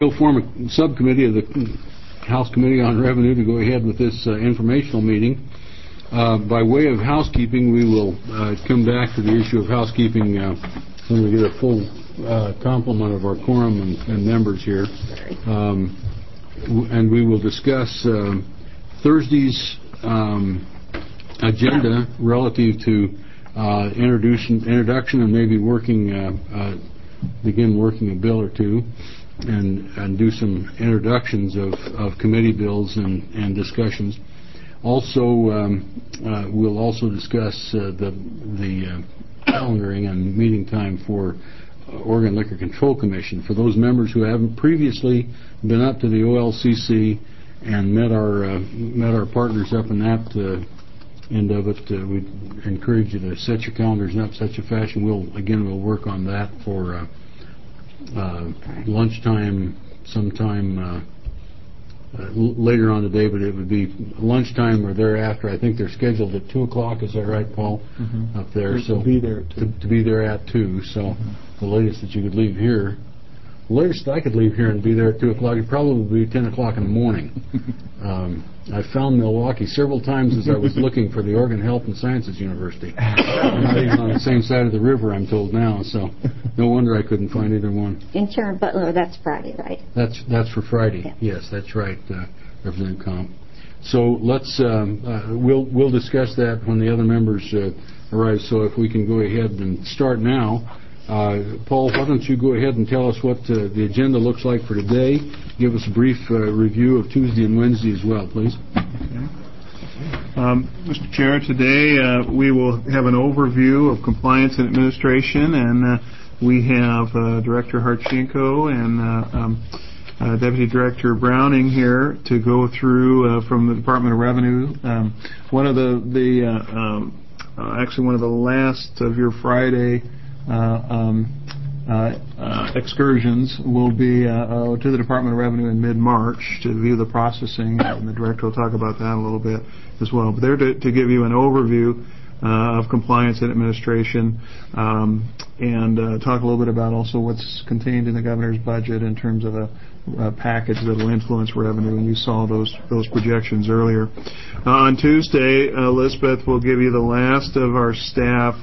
We'll form a subcommittee of the House Committee on Revenue to go ahead with this informational meeting. By way of housekeeping, we will come back to the issue of housekeeping when we get a full complement of our quorum and members here. And we will discuss Thursday's agenda relative to introduction and maybe begin working a bill or two and do some introductions of committee bills and discussions. Also, we'll also discuss the calendaring and meeting time for Oregon Liquor Control Commission. For those members who haven't previously been up to the OLCC and met our partners up in that end of it, we encourage you to set your calendars in such a fashion. We'll work on that for lunchtime sometime later on today, but it would be lunchtime or thereafter. I think they're scheduled at 2 o'clock. Is that right, Paul? Mm-hmm. Up there. So to be there to be there at 2. So the latest that you could leave here, the latest I could leave here and be there at 2 o'clock, it'd probably be 10 o'clock in the morning. I found Milwaukee several times as I was looking for the Oregon Health and Sciences University. We're not even on the same side of the river, I'm told now, so no wonder I couldn't find either one. In Sharon Butler, that's Friday, right? That's for Friday. Yeah. Yes, that's right, Representative Comp. So let's we'll discuss that when the other members arrive. So if we can go ahead and start now. Paul, why don't you go ahead and tell us what the agenda looks like for today. Give us a brief review of Tuesday and Wednesday as well, please. Okay. Mr. Chair, today we will have an overview of compliance and administration, and we have Director Harchenko and Deputy Director Browning here to go through from the Department of Revenue. One of actually one of the last of your Friday excursions will be to the Department of Revenue in mid-March to view the processing, and the Director will talk about that a little bit as well. But they're to give you an overview of compliance and administration and talk a little bit about also what's contained in the Governor's budget in terms of a package that will influence revenue, and you saw those projections earlier. On Tuesday, Elizabeth will give you the last of our staff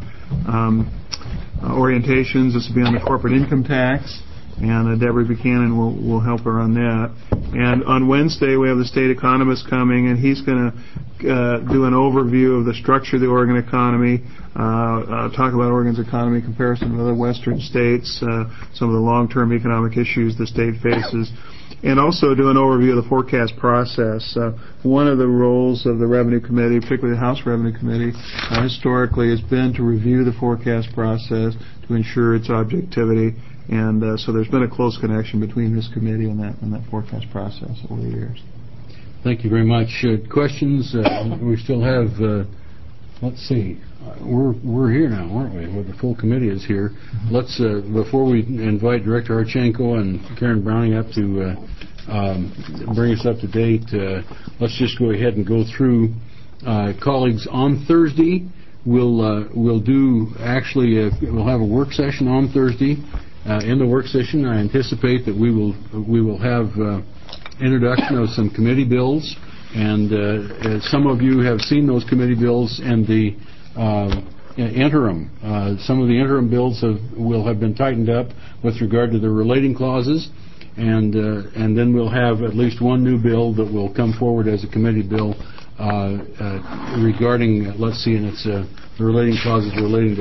orientations. This will be on the corporate income tax, and Deborah Buchanan will help her on that. And on Wednesday, we have the state economist coming, and he's going to do an overview of the structure of the Oregon economy, talk about Oregon's economy in comparison with other western states, some of the long-term economic issues the state faces, and also do an overview of the forecast process. One of the roles of the Revenue Committee, particularly the House Revenue Committee, historically has been to review the forecast process to ensure its objectivity, and so there's been a close connection between this committee and that forecast process over the years. Thank you very much. Questions? We still have, let's see, we're here now, aren't we? Well, the full committee is here. Let's, before we invite Director Harchenko and Karen Browning up to bring us up to date, let's just go ahead and go through. Colleagues, on Thursday, we'll do, actually, we'll have a work session on Thursday. In the work session, I anticipate that we will have introduction of some committee bills, and some of you have seen those committee bills and the interim. Some of the interim bills will have been tightened up with regard to the relating clauses, and then we'll have at least one new bill that will come forward as a committee bill regarding, let's see, and it's the relating clauses relating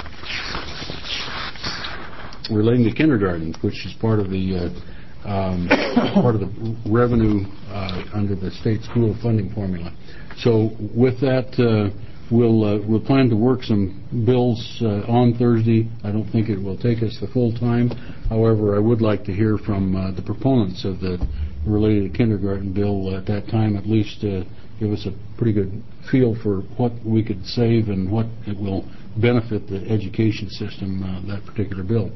to kindergarten, which is part of the revenue under the state school funding formula. So with that, we'll plan to work some bills on Thursday. I don't think it will take us the full time. However, I would like to hear from the proponents of the related kindergarten bill at that time, at least give us a pretty good feel for what we could save and what it will benefit the education system, that particular bill.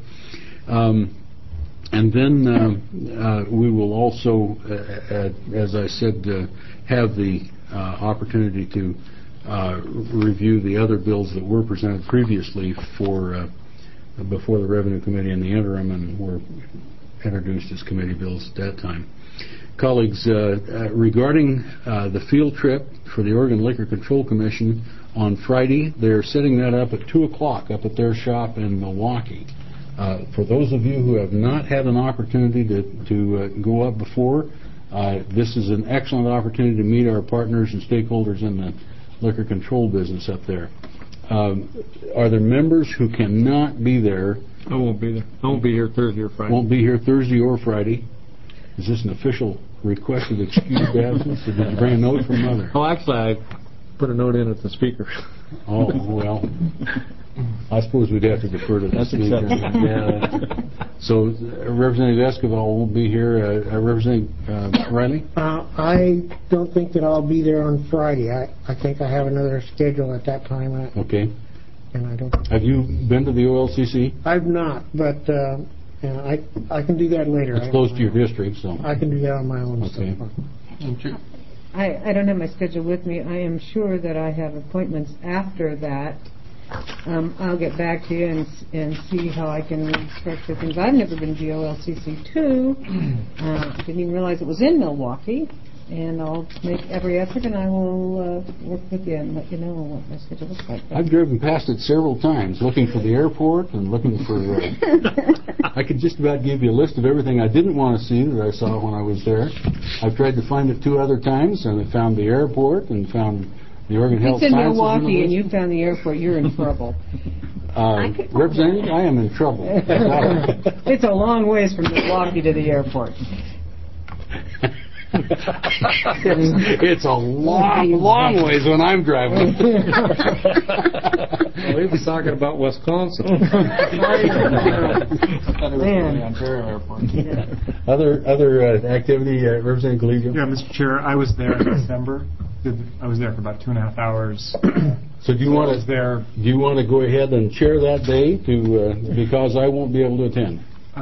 And then we will also, as I said, have the opportunity to review the other bills that were presented previously before the Revenue Committee in the interim, and were introduced as committee bills at that time. Colleagues, regarding the field trip for the Oregon Liquor Control Commission on Friday, they're setting that up at 2 o'clock up at their shop in Milwaukee. For those of you who have not had an opportunity to go up before, this is an excellent opportunity to meet our partners and stakeholders in the liquor control business up there. Are there members who cannot be there? I won't be there. I won't be here Thursday or Friday. Won't be here Thursday or Friday. Is this an official requested excused absence, or did you bring a note from Mother? Oh, actually, I put a note in at the speaker. Oh, well, I suppose we'd have to defer to the speaker. acceptable. Yeah. So, Representative Escobar won't be here. Representative Riley? I don't think that I'll be there on Friday. I think I have another schedule at that time. Okay. And I don't. Have you been to the OLCC? I've not, but I can do that later. It's close to your district, so. I can do that on my own. Okay. I don't have my schedule with me. I am sure that I have appointments after that. I'll get back to you and see how I can structure things. I've never been to OLCC 2. Didn't even realize it was in Milwaukee. And I'll make every effort, and I will work with you and let you know what my schedule looks like. I've driven past it several times, looking for the airport and looking for... I could just about give you a list of everything I didn't want to see that I saw when I was there. I've tried to find it 2 other times, and I found the airport and found the Oregon Health Sciences Sciences University. It's in Milwaukee, and University. you found the airport. You're in trouble. Representative, I am in trouble. It's a long ways from Milwaukee to the airport. It's a long ways when I'm driving. Well, he'll be talking about Wisconsin. Man. Other activity, Representative Collegio? Yeah, Mr. Chair, I was there in December. I was there for about 2.5 hours. So do you want to go ahead and chair that day because I won't be able to attend?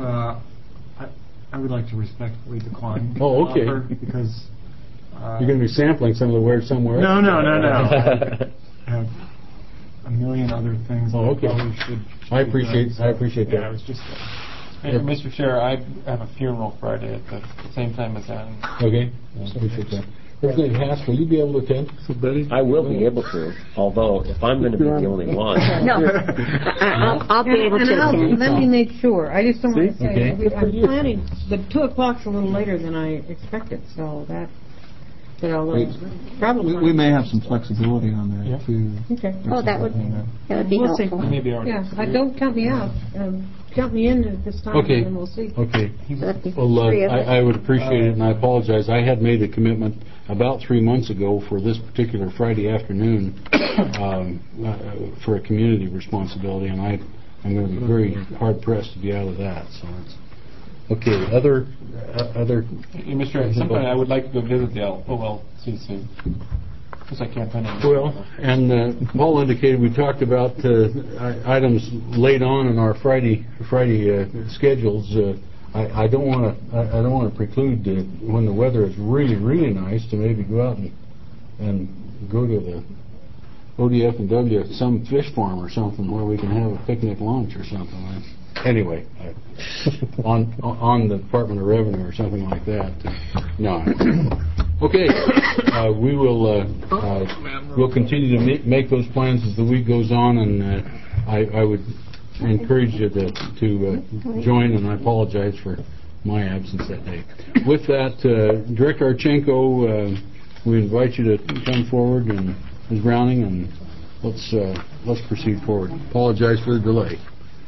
I would like to respectfully decline. Oh, okay. Because you're going to be sampling some of the words somewhere. No. I have a million other things. Oh, okay. I appreciate that. Yeah, I was just. Mr. Chair, I have a funeral Friday at the same time as that. Okay. I appreciate that. Representative Hass, will you be able to attend? So, Betty? I will be able to, although if I'm going to be the only one. No, I'll be able to attend. Let me make sure. I just don't want to say. Okay. I'm planning. The 2 o'clock's a little later than I expected, so that. But I'll probably. We may have some flexibility on that too. Okay. Oh, that would be We'll see. helpful. Maybe already. Yeah, don't count me out. Count me in at this time, Okay. and then we'll see. Okay. That'd be Well, 3 of us. I would appreciate it, and I apologize. I had made a commitment about 3 months ago for this particular Friday afternoon for a community responsibility, and I'm going to be very hard-pressed to be out of that. So it's okay. Other. Mr. Chair, sometime I would like to go visit the OLCC. Because I can't find it. Well, and Paul indicated we talked about items late on in our Friday schedules. I don't want to preclude when the weather is really nice to maybe go out and go to the ODF&W some fish farm or something where we can have a picnic lunch or something. Anyway, on the Department of Revenue or something like that. No. Okay, we'll continue to make those plans as the week goes on, and I would encourage you to join, and I apologize for my absence that day. With that, Director Archenko, we invite you to come forward, and Ms. Browning, and let's proceed forward. Apologize for the delay.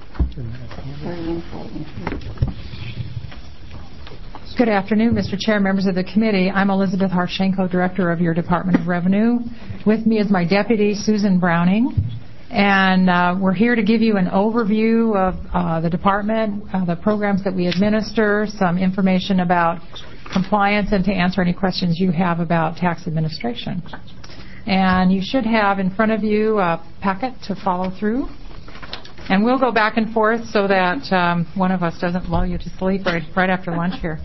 Good afternoon, Mr. Chair, members of the committee. I'm Elizabeth Harshenko, Director of your Department of Revenue. With me is my deputy, Susan Browning. And we're here to give you an overview of the department, the programs that we administer, some information about compliance, and to answer any questions you have about tax administration. And you should have in front of you a packet to follow through. And we'll go back and forth so that one of us doesn't lull you to sleep right after lunch here.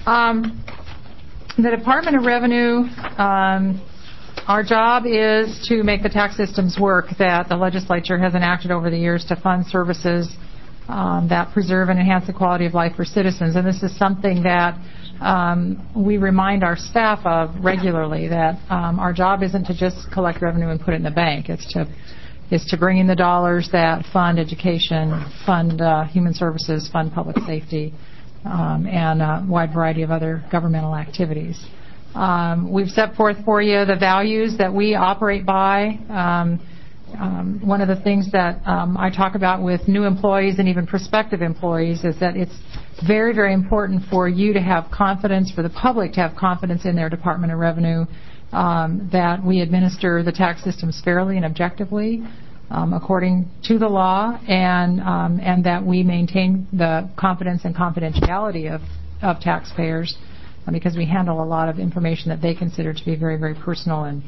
The Department of Revenue, our job is to make the tax systems work that the legislature has enacted over the years to fund services that preserve and enhance the quality of life for citizens. And this is something that we remind our staff of regularly, that our job isn't to just collect revenue and put it in the bank. It's to bring in the dollars that fund education, fund human services, fund public safety, and a wide variety of other governmental activities. We've set forth for you the values that we operate by. One of the things that I talk about with new employees and even prospective employees is that it's very, very important for you to have confidence, for the public to have confidence in their Department of Revenue, that we administer the tax systems fairly and objectively according to the law, and that we maintain the confidence and confidentiality of taxpayers, because we handle a lot of information that they consider to be very, very personal and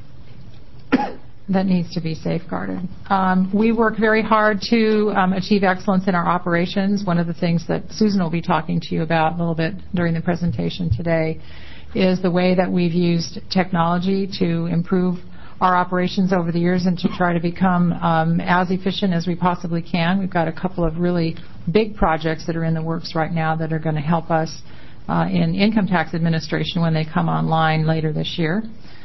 that needs to be safeguarded. We work very hard to achieve excellence in our operations. One of the things that Susan will be talking to you about a little bit during the presentation today is the way that we've used technology to improve our operations over the years and to try to become as efficient as we possibly can. We've got a couple of really big projects that are in the works right now that are going to help us in income tax administration when they come online later this year.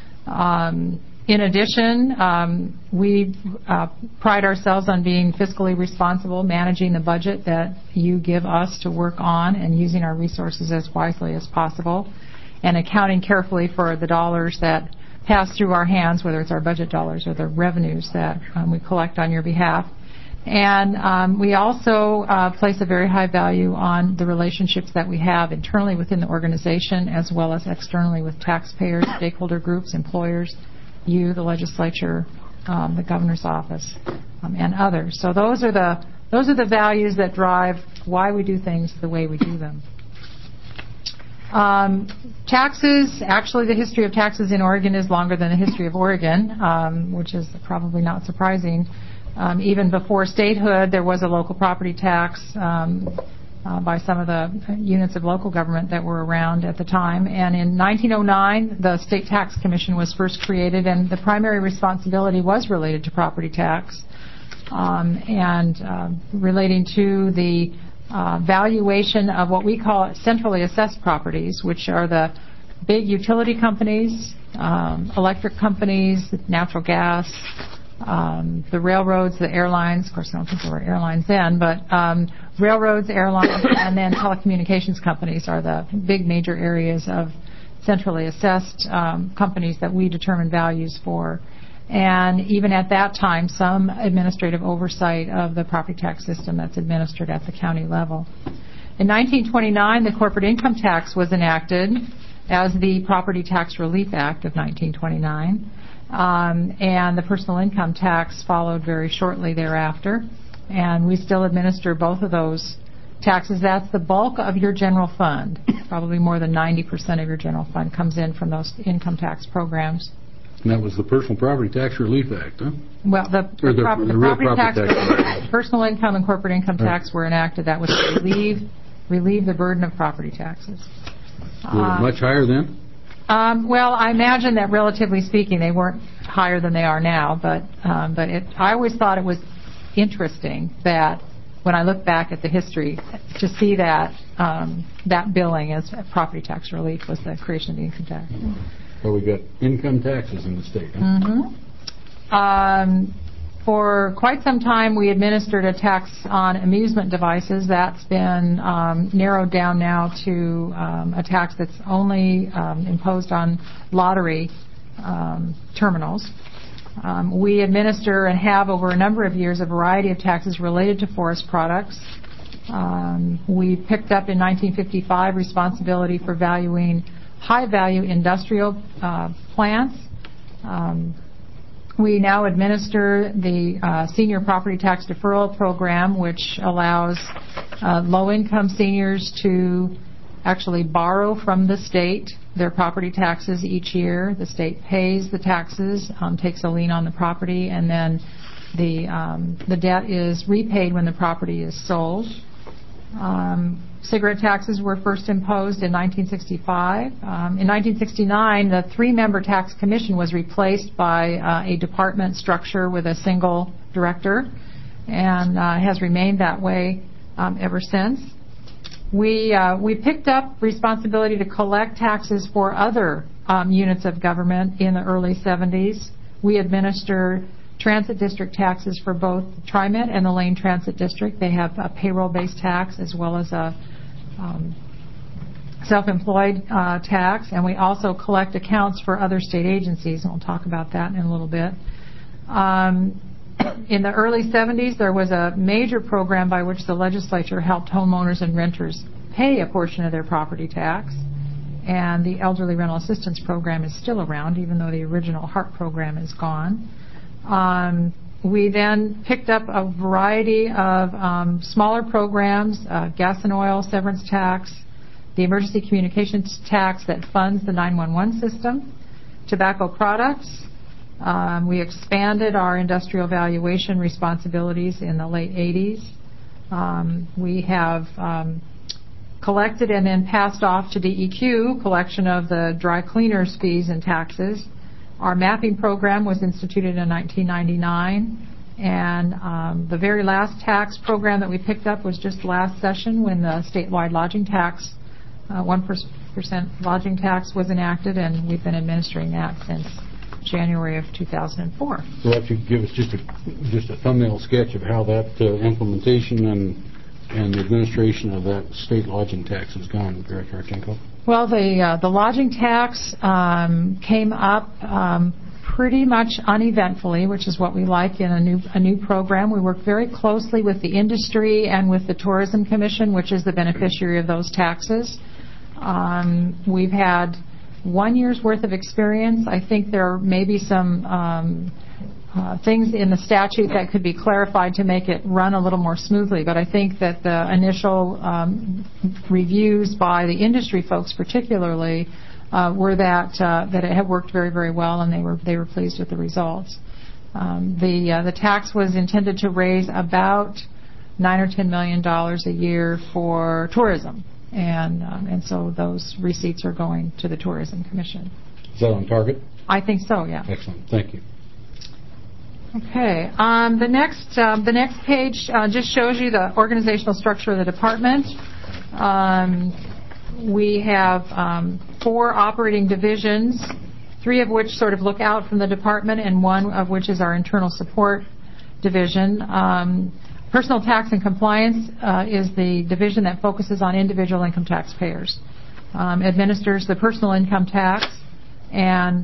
In addition, we pride ourselves on being fiscally responsible, managing the budget that you give us to work on and using our resources as wisely as possible, and accounting carefully for the dollars that pass through our hands, whether it's our budget dollars or the revenues that we collect on your behalf. And we also place a very high value on the relationships that we have internally within the organization as well as externally with taxpayers, stakeholder groups, employers, you, the legislature, the governor's office, and others. So those are the values that drive why we do things the way we do them. Taxes, actually the history of taxes in Oregon is longer than the history of Oregon, which is probably not surprising. Even before statehood, there was a local property tax by some of the units of local government that were around at the time. And in 1909, the State Tax Commission was first created, and the primary responsibility was related to property tax and relating to the valuation of what we call centrally assessed properties, which are the big utility companies, electric companies, natural gas, the railroads, the airlines. Of course, I don't think there were airlines then, but railroads, airlines, and then telecommunications companies are the big major areas of centrally assessed companies that we determine values for. And even at that time, some administrative oversight of the property tax system that's administered at the county level. In 1929, the Corporate Income Tax was enacted as the Property Tax Relief Act of 1929. And the personal income tax followed very shortly thereafter. And we still administer both of those taxes. That's the bulk of your general fund. Probably more than 90% of your general fund comes in from those income tax programs. And that was the Personal Property Tax Relief Act, huh? Well, the property tax, personal income and corporate income tax were enacted. That was to relieve the burden of property taxes. Were they much higher then? Well, I imagine that relatively speaking, they weren't higher than they are now. But I always thought it was interesting that when I look back at the history, to see that that billing as property tax relief was the creation of the income tax. Well, we got income taxes in the state. Huh? Mm-hmm. For quite some time, we administered a tax on amusement devices. That's been narrowed down now to a tax that's only imposed on lottery terminals. We administer and have over a number of years a variety of taxes related to forest products. We picked up in 1955 responsibility for valuing high-value industrial plants. We now administer the Senior Property Tax Deferral Program, which allows low-income seniors to actually borrow from the state their property taxes each year. The state pays the taxes, takes a lien on the property, and then the debt is repaid when the property is sold. Cigarette taxes were first imposed in 1965. In 1969, the three-member tax commission was replaced by a department structure with a single director, and has remained that way ever since. We picked up responsibility to collect taxes for other units of government in the early 70s. We administer transit district taxes for both TriMet and the Lane Transit District. They have a payroll-based tax as well as a self-employed tax, and we also collect accounts for other state agencies, and we'll talk about that in a little bit. In the early 70s, there was a major program by which the legislature helped homeowners and renters pay a portion of their property tax, and the Elderly Rental Assistance Program is still around, even though the original HARP program is gone. We then picked up a variety of smaller programs, gas and oil severance tax, the emergency communications tax that funds the 911 system, tobacco products. We expanded our industrial valuation responsibilities in the late 80s. We have collected and then passed off to DEQ collection of the dry cleaners fees and taxes. Our mapping program was instituted in 1999, and the very last tax program that we picked up was just last session when the statewide lodging tax, 1% lodging tax was enacted, and we've been administering that since January of 2004. We'll have to give us just a thumbnail sketch of how that implementation and the administration of that state lodging tax has gone, Director Harchenko. Well, the lodging tax came up pretty much uneventfully, which is what we like in a new program. We work very closely with the industry and with the Tourism Commission, which is the beneficiary of those taxes. We've had 1 year's worth of experience. I think there may be some things in the statute that could be clarified to make it run a little more smoothly, but I think that the initial reviews by the industry folks particularly were that it had worked very, very well, and they were pleased with the results. The tax was intended to raise about $9 or $10 million a year for tourism, and so those receipts are going to the Tourism Commission. Is that on target? I think so, yeah. Excellent. Thank you. Okay. The next page just shows you the organizational structure of the department. We have 4 operating divisions, 3 of which sort of look out from the department, and 1 of which is our internal support division. Personal Tax and Compliance is the division that focuses on individual income tax payers, administers the personal income tax, and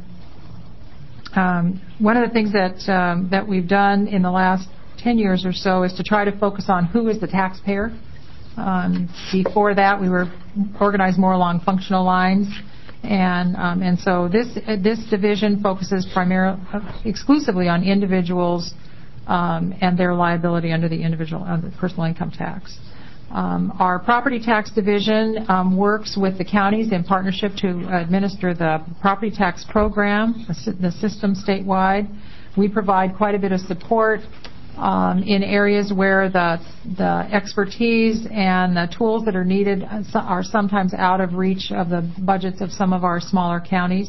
one of the things that we've done in the last 10 years or so is to try to focus on who is the taxpayer. Before that, we were organized more along functional lines, and so this division focuses exclusively on individuals and their liability under the personal income tax. Our property tax division works with the counties in partnership to administer the property tax program, the system statewide. We provide quite a bit of support in areas where the expertise and the tools that are needed are sometimes out of reach of the budgets of some of our smaller counties,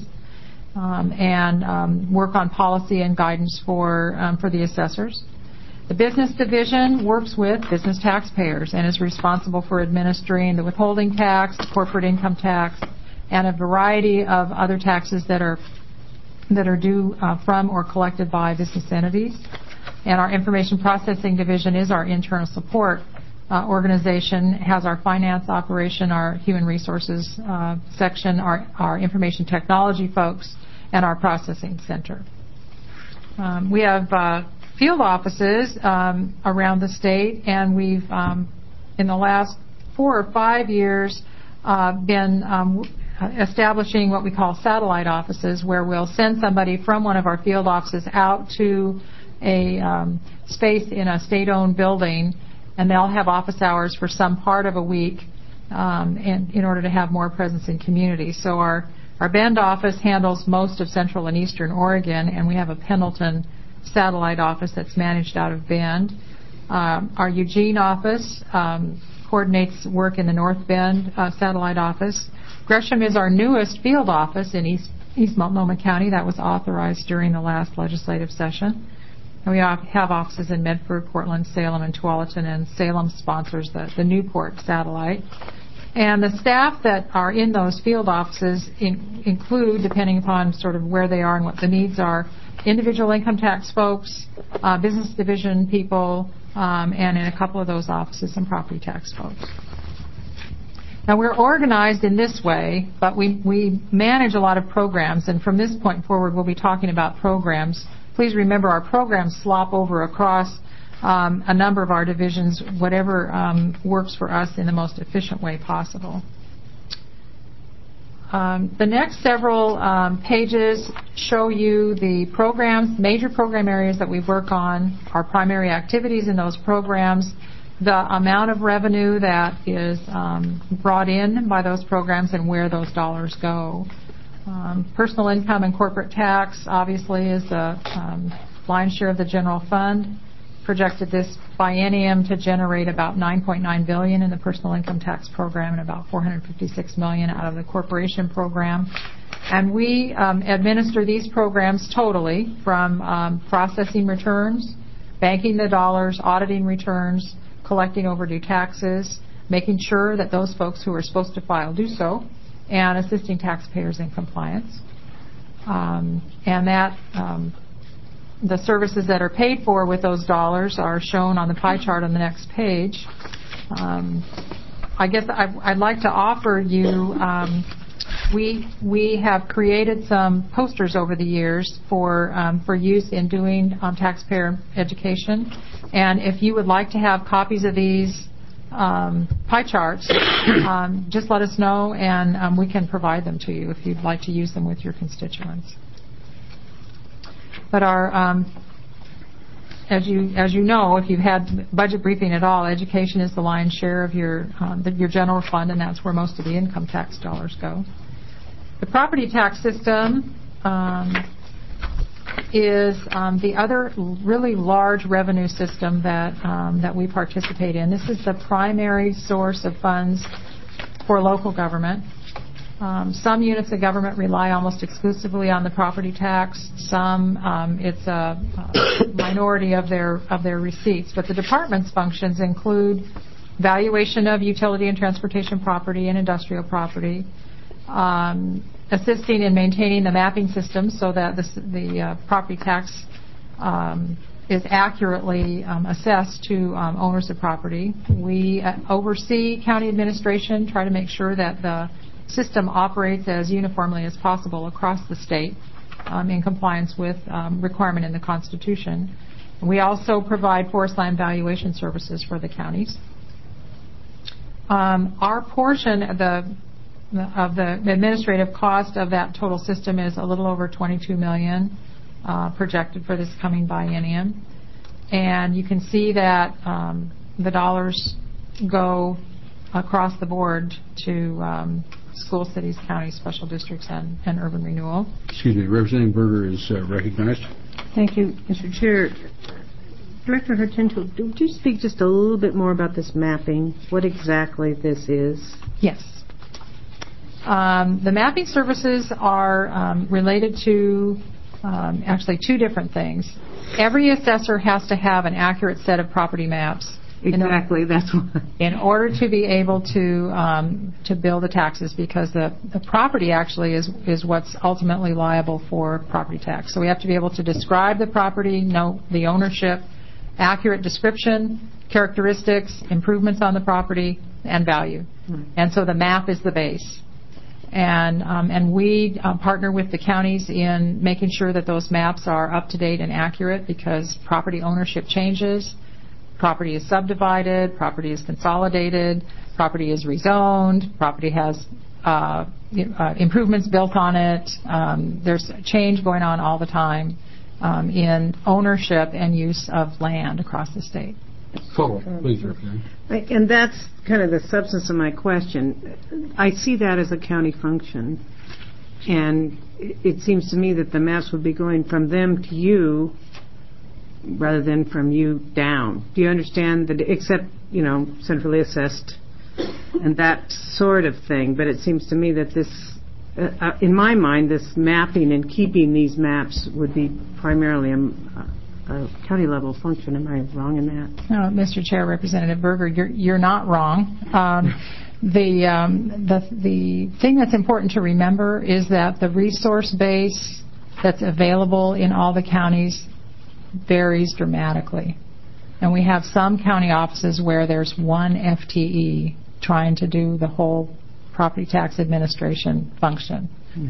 and work on policy and guidance for the assessors. The business division works with business taxpayers and is responsible for administering the withholding tax, the corporate income tax, and a variety of other taxes that are due from or collected by business entities. And our information processing division is our internal support organization. It has our finance operation, our human resources section, our information technology folks, and our processing center. We have field offices around the state, and we've in the last 4 or 5 years been establishing what we call satellite offices, where we'll send somebody from one of our field offices out to a space in a state-owned building, and they'll have office hours for some part of a week in order to have more presence in community. So our Bend office handles most of Central and Eastern Oregon, and we have a Pendleton satellite office that's managed out of Bend. Our Eugene office coordinates work in the North Bend satellite office. Gresham is our newest field office in East Multnomah County. That was authorized during the last legislative session. And we have offices in Medford, Portland, Salem, and Tualatin, and Salem sponsors the Newport satellite. And the staff that are in those field offices include, depending upon sort of where they are and what the needs are, individual income tax folks, business division people, and in a couple of those offices, some property tax folks. Now, we're organized in this way, but we manage a lot of programs, and from this point forward, we'll be talking about programs. Please remember, our programs slop over across a number of our divisions, whatever works for us in the most efficient way possible. The next several pages show you the programs, major program areas that we work on, our primary activities in those programs, the amount of revenue that is brought in by those programs, and where those dollars go. Personal income and corporate tax, obviously, is the lion's share of the general fund. Projected this biennium to generate about $9.9 billion in the personal income tax program and about $456 million out of the corporation program. And we administer these programs totally, from processing returns, banking the dollars, auditing returns, collecting overdue taxes, making sure that those folks who are supposed to file do so, and assisting taxpayers in compliance. The services that are paid for with those dollars are shown on the pie chart on the next page. I guess I'd like to offer you, we have created some posters over the years for use in doing taxpayer education. And if you would like to have copies of these pie charts, just let us know, and we can provide them to you if you'd like to use them with your constituents. But as you know, if you've had budget briefing at all, education is the lion's share of your general fund, and that's where most of the income tax dollars go. The property tax system is the other really large revenue system that we participate in. This is the primary source of funds for local government. Some units of government rely almost exclusively on the property tax. Some, it's a minority of their receipts. But the department's functions include valuation of utility and transportation property and industrial property, assisting in maintaining the mapping system so that the property tax is accurately assessed to owners of property. We oversee county administration, try to make sure that the system operates as uniformly as possible across the state in compliance with requirement in the Constitution. We also provide forest land valuation services for the counties. Our portion of the administrative cost of that total system is a little over $22 million projected for this coming biennium. And you can see that the dollars go across the board to school, cities, counties, special districts, and urban renewal. Excuse me, Representative Berger is recognized. Thank you, Mr. Chair. Director Hurtado, would you speak just a little bit more about this mapping, what exactly this is? Yes. The mapping services are related to actually two different things. Every assessor has to have an accurate set of property maps. Exactly, that's what. In order to be able to bill the taxes, because the property actually is what's ultimately liable for property tax. So we have to be able to describe the property, know the ownership, accurate description, characteristics, improvements on the property, and value. And so the map is the base. And we partner with the counties in making sure that those maps are up to date and accurate, because property ownership changes. Property is subdivided, property is consolidated, property is rezoned, property has improvements built on it. There's change going on all the time in ownership and use of land across the state. Please, and that's kind of the substance of my question. I see that as a county function, and it seems to me that the maps would be going from them to you rather than from you down. Do you understand that? Except, centrally assessed and that sort of thing. But it seems to me that this, in my mind, this mapping and keeping these maps would be primarily a county level function. Am I wrong in that? No, Mr. Chair, Representative Berger, you're not wrong. The thing that's important to remember is that the resource base that's available in all the counties varies dramatically. And we have some county offices where there's one FTE trying to do the whole property tax administration function.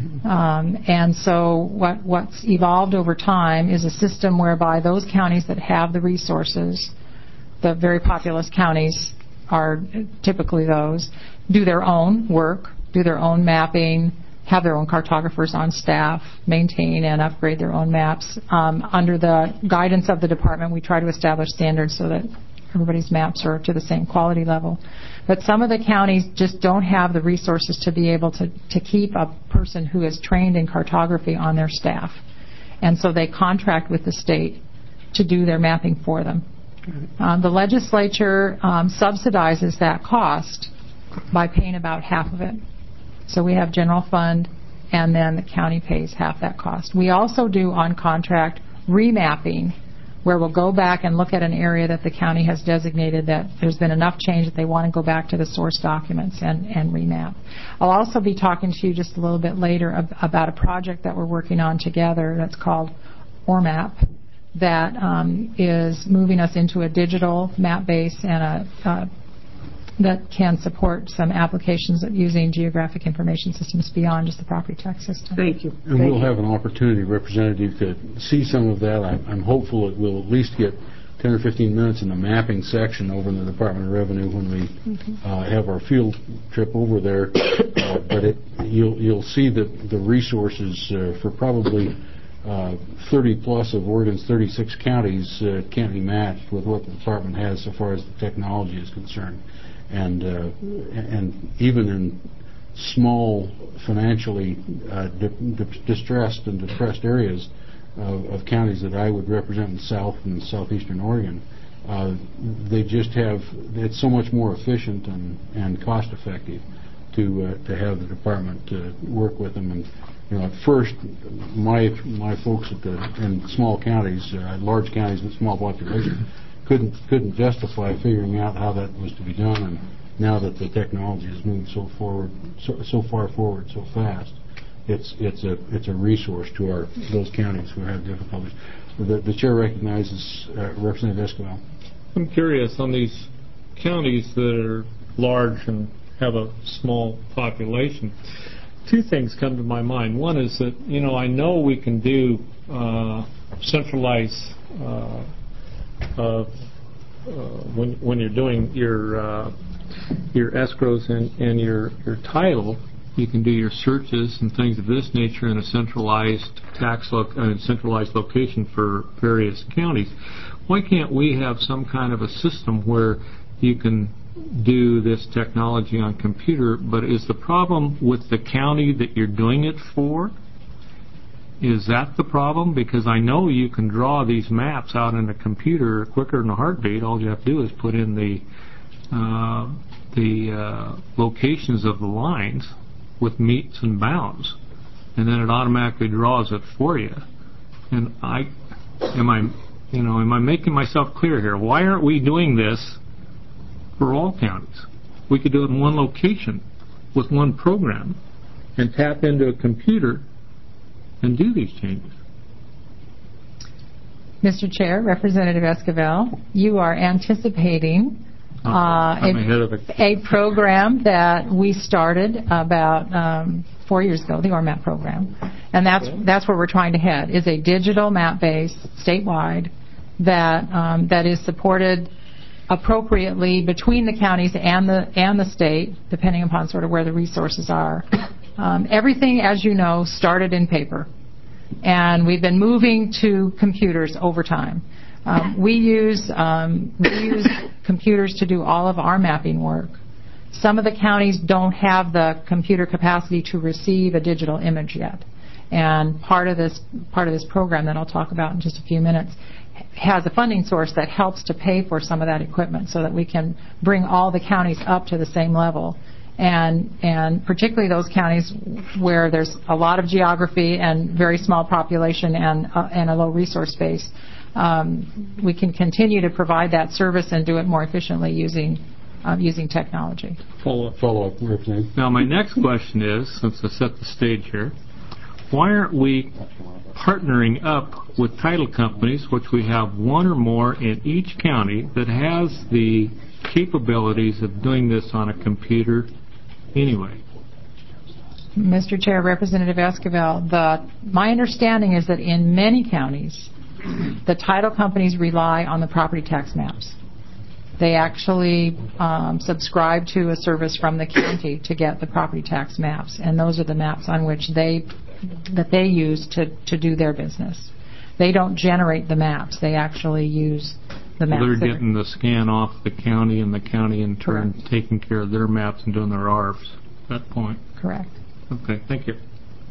And so what's evolved over time is a system whereby those counties that have the resources, the very populous counties are typically those, do their own work, do their own mapping, have their own cartographers on staff, maintain and upgrade their own maps. Under the guidance of the department, we try to establish standards so that everybody's maps are to the same quality level. But some of the counties just don't have the resources to be able to keep a person who is trained in cartography on their staff. And so they contract with the state to do their mapping for them. The legislature subsidizes that cost by paying about half of it. So we have general fund, and then the county pays half that cost. We also do on-contract remapping, where we'll go back and look at an area that the county has designated that there's been enough change that they want to go back to the source documents and remap. I'll also be talking to you just a little bit later about a project that we're working on together that's called ORMAP, that is moving us into a digital map base and that can support some applications of using geographic information systems beyond just the property tax system. Thank you. And we'll have an opportunity, Representative, to see some of that. I'm hopeful it will at least get 10 or 15 minutes in the mapping section over in the Department of Revenue when we have our field trip over there. But you'll see that the resources for probably 30 plus of Oregon's 36 counties can't be matched with what the department has so far as the technology is concerned. And even in small, financially distressed and depressed areas of counties that I would represent in South and Southeastern Oregon, they just have, it's so much more efficient and cost effective to have the department work with them. And at first, my folks in small counties, large counties with small population, couldn't justify figuring out how that was to be done. And now that the technology has moved so far forward so fast, it's a resource to those counties who have difficulties. The chair recognizes Representative Esquivel. I'm curious on these counties that are large and have a small population. Two things come to my mind. One is that I know we can do centralized when you're doing your escrows and your title, you can do your searches and things of this nature in a centralized centralized location for various counties. Why can't we have some kind of a system where you can do this technology on computer? But is the problem with the county that you're doing it for? Is that the problem? Because I know you can draw these maps out in a computer quicker than a heartbeat. All you have to do is put in the locations of the lines with meets and bounds, and then it automatically draws it for you. And am I making myself clear here? Why aren't we doing this for all counties? We could do it in one location with one program and tap into a computer and do these changes. Mr. Chair, Representative Esquivel, you are anticipating a program that we started about 4 years ago, the ORMAP program. And that's where we're trying to head, is a digital map base statewide that is supported appropriately between the counties and the state, depending upon sort of where the resources are. Everything, as you know, started in paper, and we've been moving to computers over time. We use computers to do all of our mapping work. Some of the counties don't have the computer capacity to receive a digital image yet, and part of this program that I'll talk about in just a few minutes has a funding source that helps to pay for some of that equipment so that we can bring all the counties up to the same level. And particularly those counties where there's a lot of geography and very small population and a low resource base, we can continue to provide that service and do it more efficiently using technology. Follow-up, Rick. Now, my next question is, since I set the stage here, why aren't we partnering up with title companies, which we have one or more in each county that has the capabilities of doing this on a computer anyway? Mr. Chair, Representative Esquivel, my understanding is that in many counties, the title companies rely on the property tax maps. They actually subscribe to a service from the county to get the property tax maps, and those are the maps on which they use to do their business. They don't generate the maps. They actually use the maps. They're getting the scan off the county, and the county in turn Correct. taking care of their maps and doing their ARFs at that point. Correct. Okay, thank you.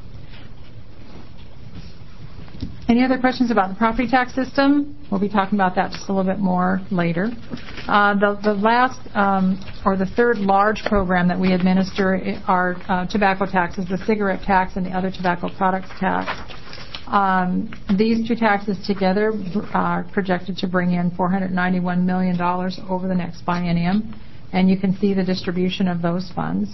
Any other questions about the property tax system? We'll be talking about that just a little bit more later. The last or the third large program that we administer are tobacco taxes, the cigarette tax and the other tobacco products tax. These two taxes together are projected to bring in $491 million over the next biennium, and you can see the distribution of those funds.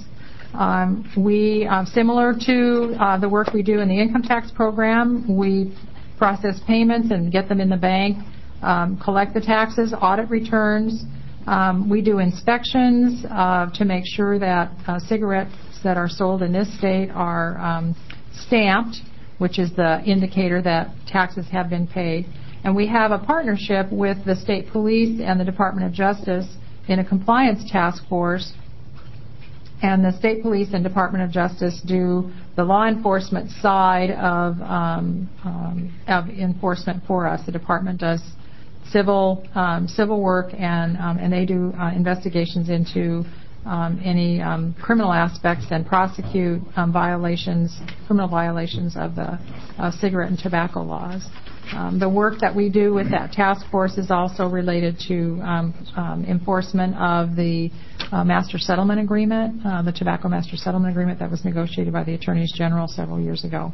Similar to the work we do in the income tax program, we process payments and get them in the bank, collect the taxes, audit returns. We do inspections to make sure that cigarettes that are sold in this state are stamped, which is the indicator that taxes have been paid. And we have a partnership with the state police and the Department of Justice in a compliance task force. And the state police and Department of Justice do the law enforcement side of enforcement for us. The department does civil work, and they do investigations into any criminal aspects and prosecute criminal violations of the cigarette and tobacco laws. The work that we do with that task force is also related to enforcement of the Master Settlement Agreement, the Tobacco Master Settlement Agreement that was negotiated by the Attorneys General several years ago.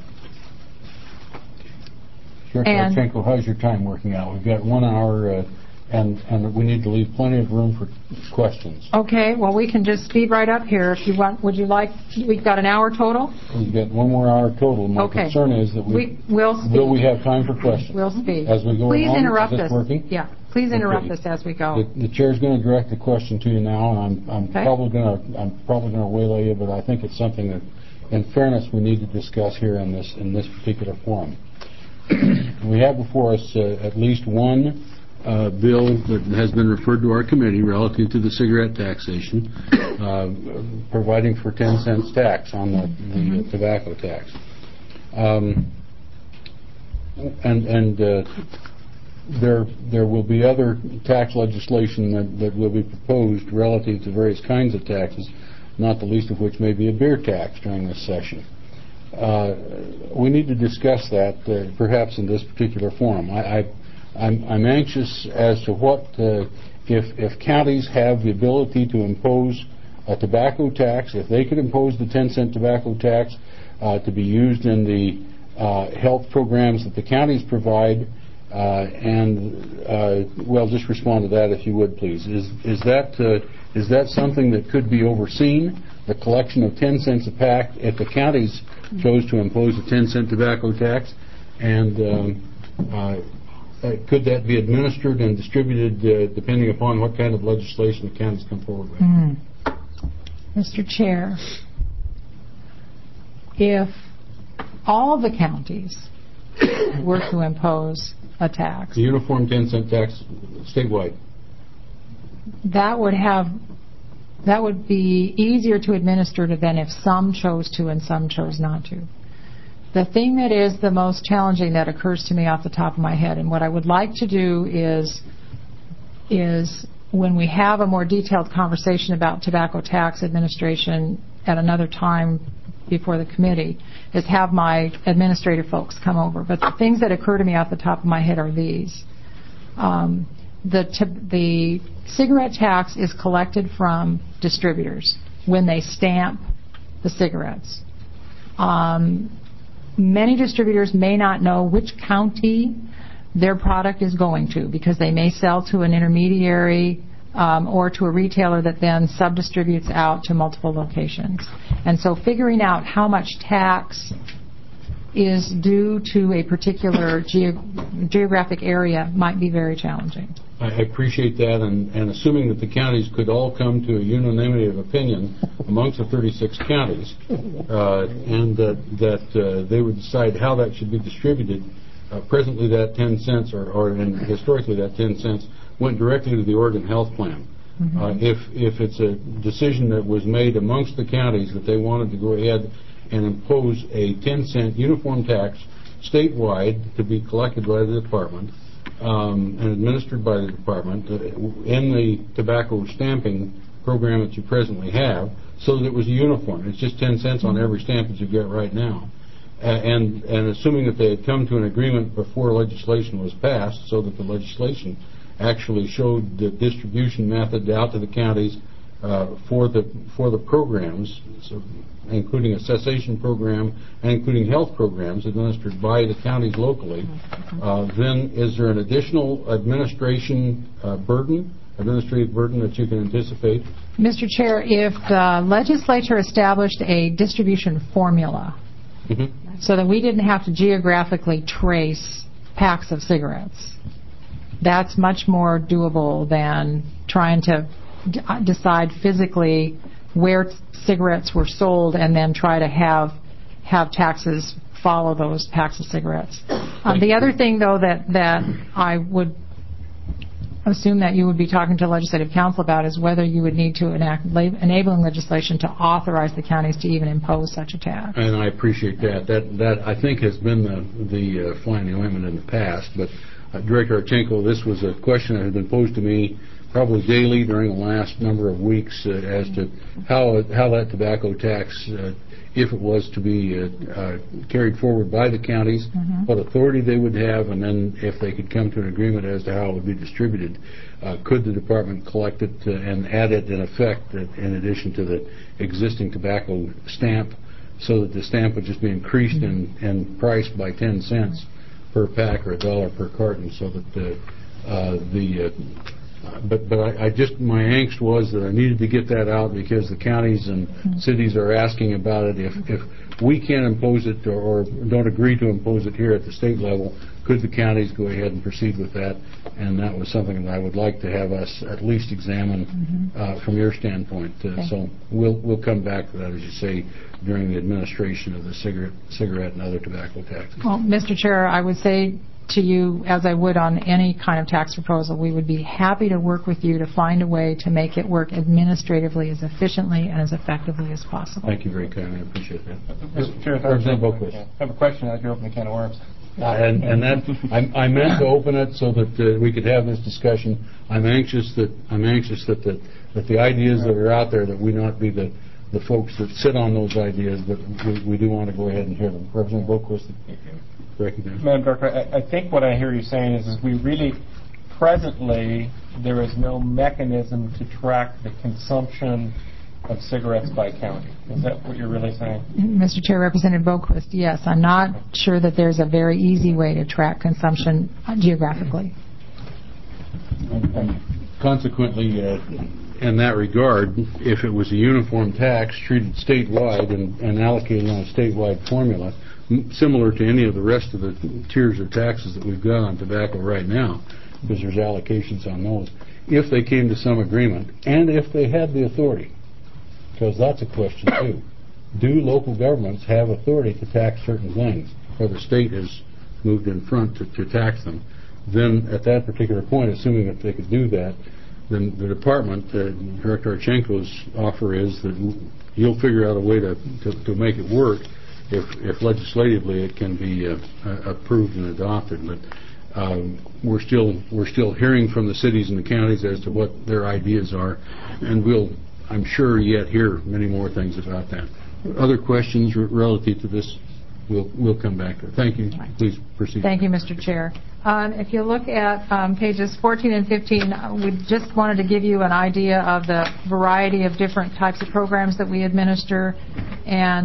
Director Harchenko, how's your time working out? We've got 1 hour, and we need to leave plenty of room for questions. Okay, well, we can just speed right up here if you want. Would you like? We've got an hour total. We've got 1 more hour total. My concern is that will we have time for questions? We'll speed. As we go Please along, interrupt is this us. working? Yeah, please interrupt us as we go. The chair's going to direct the question to you now, and I'm probably going to waylay you, but I think it's something that, in fairness, we need to discuss here in this particular forum. We have before us at least one bill that has been referred to our committee relative to the cigarette taxation, providing for 10 cents tax on the tobacco tax. There will be other tax legislation that will be proposed relative to various kinds of taxes, not the least of which may be a beer tax during this session. We need to discuss that perhaps in this particular forum. I'm anxious as to what if counties have the ability to impose a tobacco tax, if they could impose the 10-cent tobacco tax to be used in the health programs that the counties provide, just respond to that if you would, please. Is that something that could be overseen? The collection of 10 cents a pack if the counties chose to impose a 10-cent tobacco tax, and could that be administered and distributed depending upon what kind of legislation the counties come forward with? Mr. Chair, if all the counties were to impose a tax, the uniform 10-cent tax statewide, that would be easier to administer than if some chose to and some chose not to. The thing that is the most challenging that occurs to me off the top of my head, and what I would like to do is when we have a more detailed conversation about tobacco tax administration at another time before the committee, is have my administrative folks come over. But the things that occur to me off the top of my head are these. The cigarette tax is collected from distributors when they stamp the cigarettes. Many distributors may not know which county their product is going to, because they may sell to an intermediary or to a retailer that then sub-distributes out to multiple locations. And so figuring out how much tax is due to a particular geographic area might be very challenging. I appreciate that, and assuming that the counties could all come to a unanimity of opinion amongst the 36 counties, and that they would decide how that should be distributed. Presently, that 10 cents, and historically that 10 cents, went directly to the Oregon Health Plan. If it's a decision that was made amongst the counties that they wanted to go ahead and impose a 10-cent uniform tax statewide to be collected by the department and administered by the department in the tobacco stamping program that you presently have, so that it was uniform. It's just 10 cents on every stamp that you get right now. And assuming that they had come to an agreement before legislation was passed, so that the legislation actually showed the distribution method out to the counties for the programs, so including a cessation program and including health programs administered by the counties locally, then is there an additional administrative burden that you can anticipate? Mr. Chair, if the legislature established a distribution formula so that we didn't have to geographically trace packs of cigarettes, that's much more doable than trying to decide physically where cigarettes were sold and then try to have taxes follow those packs of cigarettes. The other thing, though, that I would assume that you would be talking to Legislative Council about is whether you would need to enact enabling legislation to authorize the counties to even impose such a tax. And I appreciate that. That I think has been the fly in the ointment in the past. But Director Archenko, this was a question that had been posed to me probably daily during the last number of weeks as to how that tobacco tax, if it was to be carried forward by the counties, what authority they would have, and then if they could come to an agreement as to how it would be distributed. Could the department collect it and add it in effect in addition to the existing tobacco stamp, so that the stamp would just be increased in price by 10 cents per pack or $1 per carton, so that But I just, my angst was that I needed to get that out because the counties and cities are asking about it. If we can't impose it or don't agree to impose it here at the state level, could the counties go ahead and proceed with that? And that was something that I would like to have us at least examine from your standpoint. So we'll come back to that, as you say, during the administration of the cigarette and other tobacco taxes. Well, Mr. Chair, I would say to you, as I would on any kind of tax proposal, we would be happy to work with you to find a way to make it work administratively as efficiently and as effectively as possible. Thank you very kindly. I appreciate that. Mr. Chair, I have a question. I open the can of worms. And that I meant to open it so that we could have this discussion. I'm anxious that the ideas that are out there, that we not be the folks that sit on those ideas, but we do want to go ahead and hear them. Representative Boquist. Madam Director, I think what I hear you saying is we really, presently, there is no mechanism to track the consumption of cigarettes by county. Is that what you're really saying? Mr. Chair, Representative Boquist, yes. I'm not sure that there's a very easy way to track consumption geographically. Consequently, in that regard, if it was a uniform tax treated statewide and allocated on a statewide formula, similar to any of the rest of the tiers of taxes that we've got on tobacco right now, because there's allocations on those, if they came to some agreement, and if they had the authority, because that's a question too, do local governments have authority to tax certain things, or the state has moved in front to tax them? Then at that particular point, assuming that they could do that, then the department, Director Archenko's offer is that you'll figure out a way to make it work if legislatively it can be approved and adopted. But we're still hearing from the cities and the counties as to what their ideas are, and we'll, I'm sure, yet hear many more things about that. Other questions relative to this? We'll come back to it. Thank you. Please proceed. Thank you, Mr. Chair. If you look at pages 14 and 15, we just wanted to give you an idea of the variety of different types of programs that we administer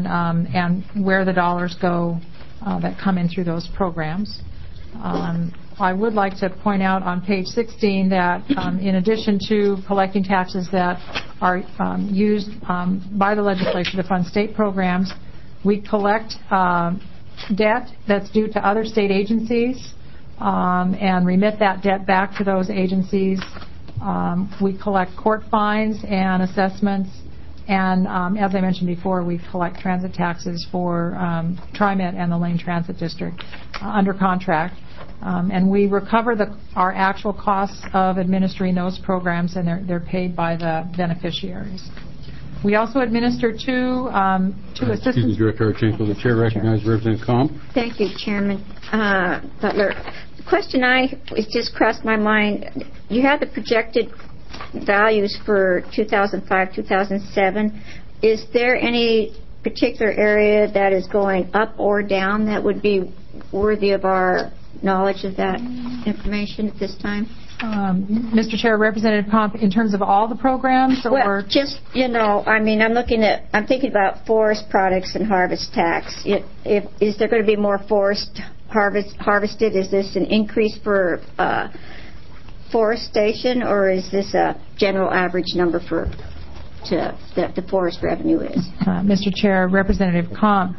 and where the dollars go that come in through those programs. I would like to point out on page 16 that in addition to collecting taxes that are used by the legislature to fund state programs, we collect debt that's due to other state agencies and remit that debt back to those agencies. We collect court fines and assessments, and as I mentioned before, we collect transit taxes for TriMet and the Lane Transit District under contract. And we recover our actual costs of administering those programs, and they're paid by the beneficiaries. We also administer two assistance... Excuse me, Director Archenko. The Chair recognizes Representative Comp. Thank you, Chairman Butler. The question it just crossed my mind. You have the projected values for 2005, 2007. Is there any particular area that is going up or down that would be worthy of our knowledge of that information at this time? Mr. Chair, Representative Comp, in terms of all the programs, or well, just I'm thinking about forest products and harvest tax. Is there going to be more forest harvested? Is this an increase for forestation, or is this a general average number that the forest revenue is? Mr. Chair, Representative Comp,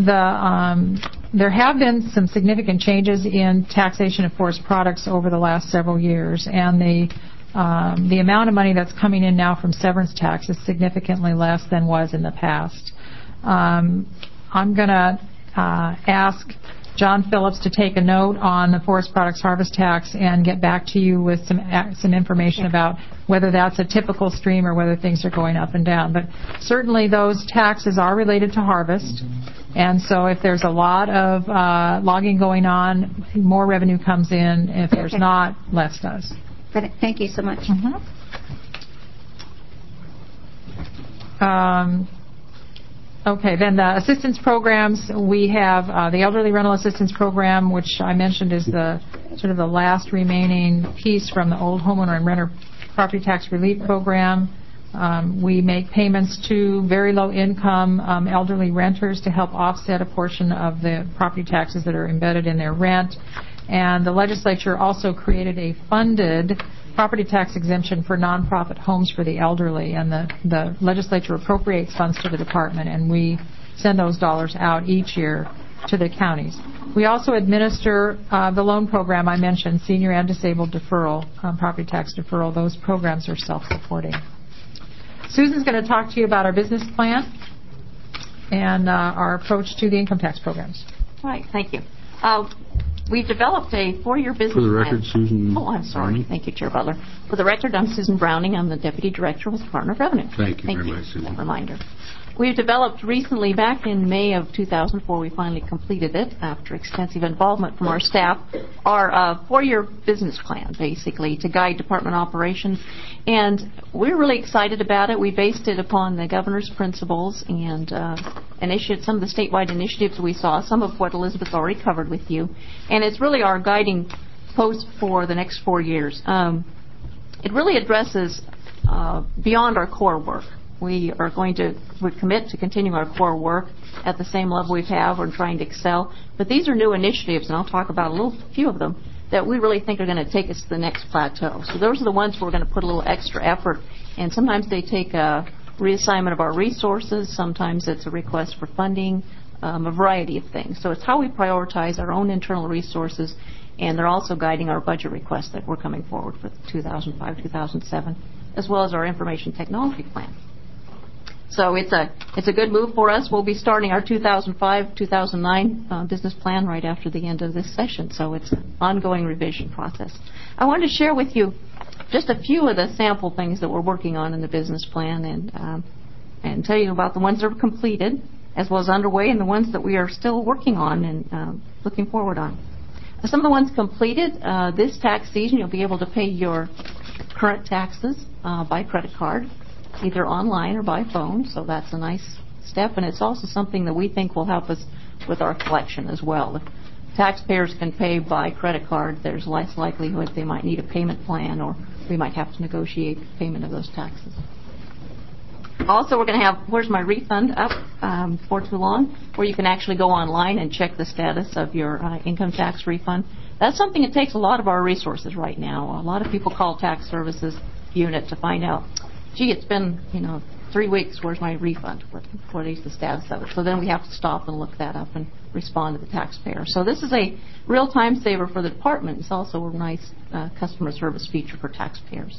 there have been some significant changes in taxation of forest products over the last several years, and the amount of money that's coming in now from severance tax is significantly less than was in the past. I'm going to ask John Phillips to take a note on the forest products harvest tax and get back to you with some information about whether that's a typical stream or whether things are going up and down. But certainly those taxes are related to harvest, and so if there's a lot of logging going on, more revenue comes in. If there's not, less does. Thank you so much. Okay, then the assistance programs, we have the Elderly Rental Assistance Program, which I mentioned is the sort of the last remaining piece from the old homeowner and renter property tax relief program. We make payments to very low income elderly renters to help offset a portion of the property taxes that are embedded in their rent. And the legislature also created a funded property tax exemption for nonprofit homes for the elderly, and the legislature appropriates funds to the department, and we send those dollars out each year to the counties. We also administer the loan program I mentioned, senior and disabled deferral, property tax deferral. Those programs are self-supporting. Susan's going to talk to you about our business plan and our approach to the income tax programs. All right, thank you. We've developed a 4-year business plan. For the record, Susan. Oh, I'm sorry. Browning. Thank you, Chair Butler. For the record, I'm Susan Browning. I'm the Deputy Director with the Department of Revenue. Thank you very much, Susan. Reminder. We've developed recently, back in May of 2004, we finally completed it after extensive involvement from our staff, our 4-year business plan, basically, to guide department operations. And we're really excited about it. We based it upon the governor's principles and some of the statewide initiatives we saw, some of what Elizabeth already covered with you. And it's really our guiding post for the next 4 years. It really addresses beyond our core work. We commit to continue our core work at the same level we have. We're trying to excel. But these are new initiatives, and I'll talk about a few of them, that we really think are going to take us to the next plateau. So those are the ones we're going to put a little extra effort, and sometimes they take a reassignment of our resources. Sometimes it's a request for funding, a variety of things. So it's how we prioritize our own internal resources, and they're also guiding our budget requests that we're coming forward for 2005-2007, as well as our information technology plan. So it's a good move for us. We'll be starting our 2005-2009 business plan right after the end of this session. So it's an ongoing revision process. I wanted to share with you just a few of the sample things that we're working on in the business plan, and tell you about the ones that are completed, as well as underway, and the ones that we are still working on and looking forward on. Some of the ones completed this tax season, you'll be able to pay your current taxes by credit card, either online or by phone, so that's a nice step, and it's also something that we think will help us with our collection as well. If taxpayers can pay by credit card, there's less likelihood they might need a payment plan, or we might have to negotiate payment of those taxes. Also, we're going to have Where's My Refund up before too long, where you can actually go online and check the status of your income tax refund. That's something that takes a lot of our resources right now. A lot of people call tax services unit to find out, gee, it's been 3 weeks, where's my refund? What is the status of it? So then we have to stop and look that up and respond to the taxpayer. So this is a real time saver for the department. It's also a nice customer service feature for taxpayers.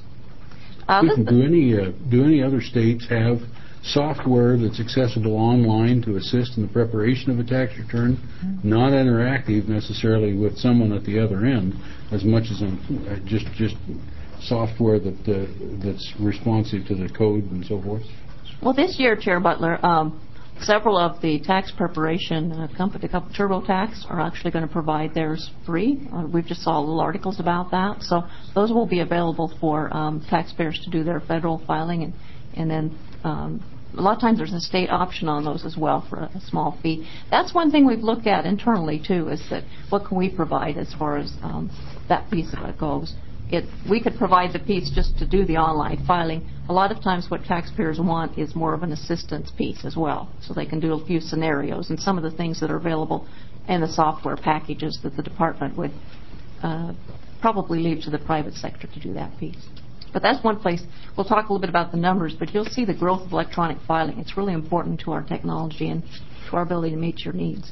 Do any other states have software that's accessible online to assist in the preparation of a tax return, not interactive necessarily with someone at the other end, as much as just software that's responsive to the code and so forth? Well, this year, Chair Butler, several of the tax preparation companies, TurboTax, are actually going to provide theirs free. We've just saw little articles about that. So those will be available for taxpayers to do their federal filing, and then a lot of times there's a state option on those as well for a small fee. That's one thing we've looked at internally, too, is that what can we provide as far as that piece of it goes. We could provide the piece just to do the online filing. A lot of times what taxpayers want is more of an assistance piece as well, so they can do a few scenarios and some of the things that are available in the software packages that the department would probably leave to the private sector to do that piece. But that's one place. We'll talk a little bit about the numbers, but you'll see the growth of electronic filing. It's really important to our technology and to our ability to meet your needs.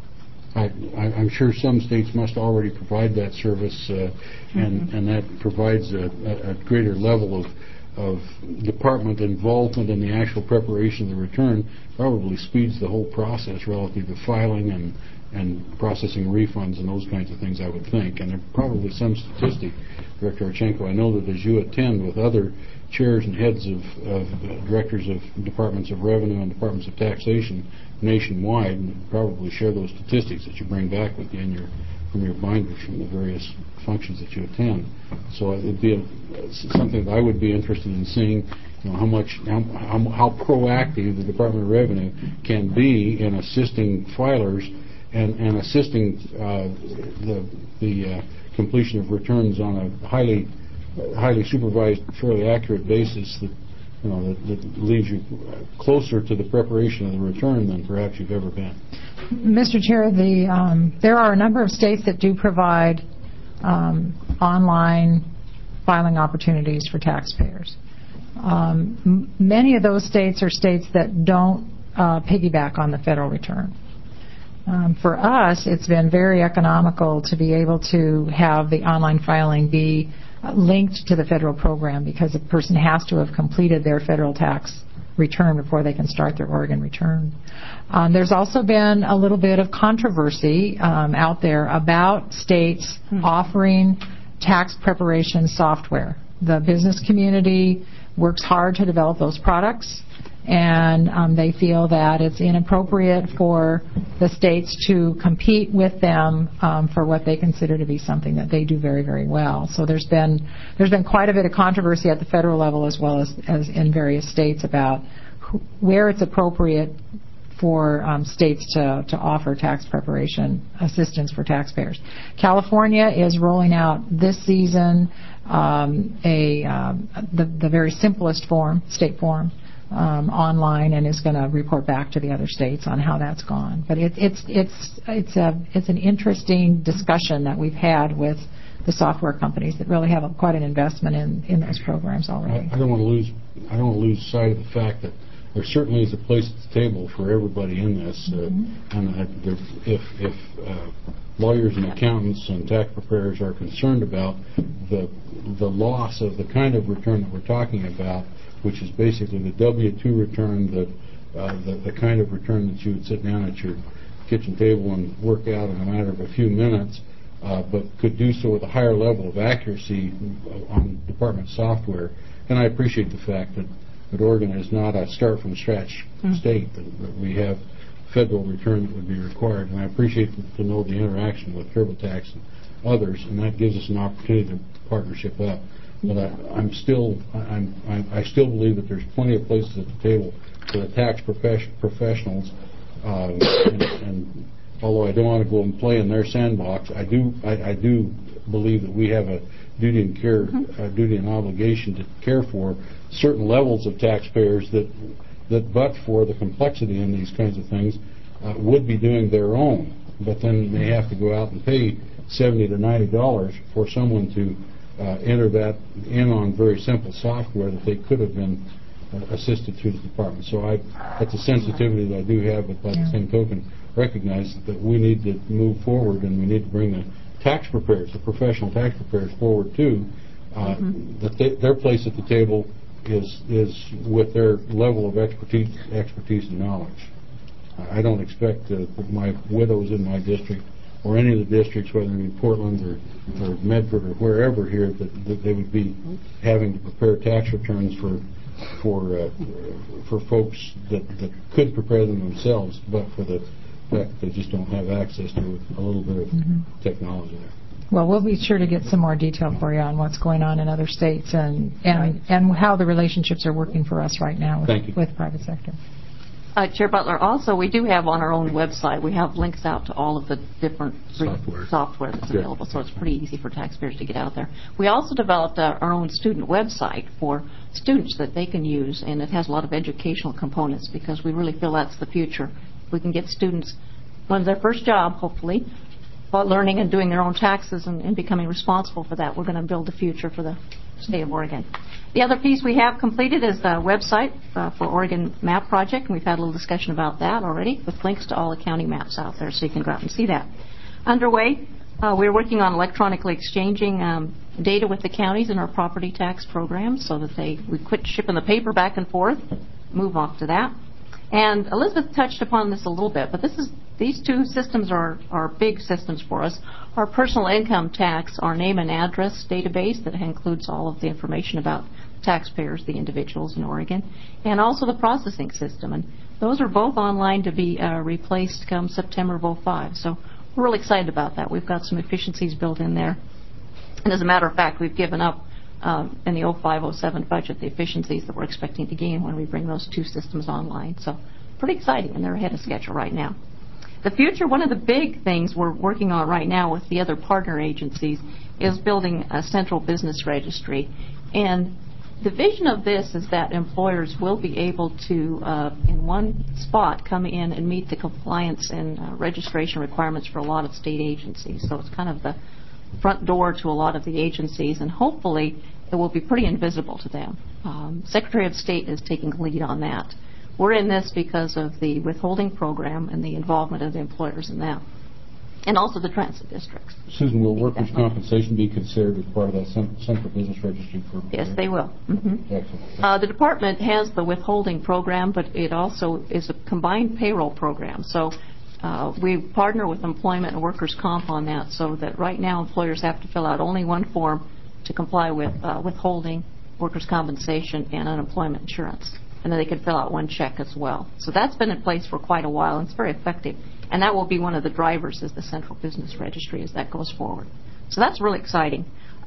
I'm sure some states must already provide that service, and that provides a greater level of department involvement in the actual preparation of the return. Probably speeds the whole process relative to filing and processing refunds and those kinds of things, I would think. And there's probably some statistic, Director Archenko, I know that as you attend with other chairs and heads of directors of departments of revenue and departments of taxation nationwide, and probably share those statistics that you bring back with you from your binders from the various functions that you attend. So it would be something that I would be interested in seeing, how proactive the Department of Revenue can be in assisting filers and assisting the completion of returns on a highly supervised, fairly accurate basis that leaves you closer to the preparation of the return than perhaps you've ever been. Mr. Chair, there are a number of states that do provide online filing opportunities for taxpayers. Many of those states are states that don't piggyback on the federal return. For us, it's been very economical to be able to have the online filing be linked to the federal program, because a person has to have completed their federal tax return before they can start their Oregon return. There's also been a little bit of controversy out there about states offering tax preparation software. The business community works hard to develop those products, and they feel that it's inappropriate for the states to compete with them for what they consider to be something that they do very, very well. So there's been quite a bit of controversy at the federal level as well as in various states about where it's appropriate for states to offer tax preparation assistance for taxpayers. California is rolling out this season the very simplest form, state form, online, and is going to report back to the other states on how that's gone. But it's an interesting discussion that we've had with the software companies that really have quite an investment in those programs already. I don't want to lose sight of the fact that there certainly is a place at the table for everybody in this, and if lawyers and accountants and tax preparers are concerned about the loss of the kind of return that we're talking about, which is basically the W-2 return, the kind of return that you would sit down at your kitchen table and work out in a matter of a few minutes, but could do so with a higher level of accuracy on department software. And I appreciate the fact that Oregon is not a start-from-scratch state, that we have federal return that would be required. And I appreciate to know the interaction with TurboTax and others, and that gives us an opportunity to partnership up. But I still believe that there's plenty of places at the table for the tax professionals. And although I don't want to go and play in their sandbox, I do believe that we have a duty and care, a duty and obligation to care for certain levels of taxpayers that but for the complexity in these kinds of things would be doing their own, but then they have to go out and pay $70 to $90 for someone to enter that in on very simple software that they could have been assisted through the department. So that's a sensitivity that I do have, but by the same token, recognize that we need to move forward and we need to bring the tax preparers, the professional tax preparers forward too, that their place at the table is with their level of expertise and knowledge. I don't expect my widows in my district or any of the districts, whether it be Portland or Medford or wherever here, that they would be having to prepare tax returns for folks that could prepare them themselves, but for the fact that they just don't have access to a little bit of technology there. Well, we'll be sure to get some more detail for you on what's going on in other states and how the relationships are working for us right now with private sector. Chair Butler, also we do have on our own website, we have links out to all of the different software that's available, so it's pretty easy for taxpayers to get out there. We also developed our own student website for students that they can use, and it has a lot of educational components because we really feel that's the future. We can get students, when their first job, hopefully, learning and doing their own taxes and becoming responsible for that. We're going to build the future for the state of Oregon. The other piece we have completed is the website for Oregon Map Project, and we've had a little discussion about that already with links to all the county maps out there, so you can go out and see that. Underway, we're working on electronically exchanging data with the counties in our property tax program so that we quit shipping the paper back and forth, move off to that. And Elizabeth touched upon this a little bit, but these two systems are big systems for us. Our personal income tax, our name and address database that includes all of the information about taxpayers, the individuals in Oregon, and also the processing system. And those are both online to be replaced come September of 2005. So we're really excited about that. We've got some efficiencies built in there. And as a matter of fact, we've given up in the 2005-07 budget the efficiencies that we're expecting to gain when we bring those two systems online. So pretty exciting, and they're ahead of schedule right now. The future, one of the big things we're working on right now with the other partner agencies is building a central business registry. And the vision of this is that employers will be able to, in one spot, come in and meet the compliance and registration requirements for a lot of state agencies. So it's kind of the front door to a lot of the agencies, and hopefully it will be pretty invisible to them. Secretary of State is taking the lead on that. We're in this because of the withholding program and the involvement of the employers in that, and also the transit districts. Susan, will workers' compensation be considered as part of that central business registry? Yes, they will. Excellent. The department has the withholding program, but it also is a combined payroll program. So we partner with employment and workers' comp on that, so that right now employers have to fill out only one form to comply with withholding, workers' compensation, and unemployment insurance. And then they can fill out one check as well. So that's been in place for quite a while, and it's very effective. And that will be one of the drivers as the central business registry as that goes forward. So that's really exciting.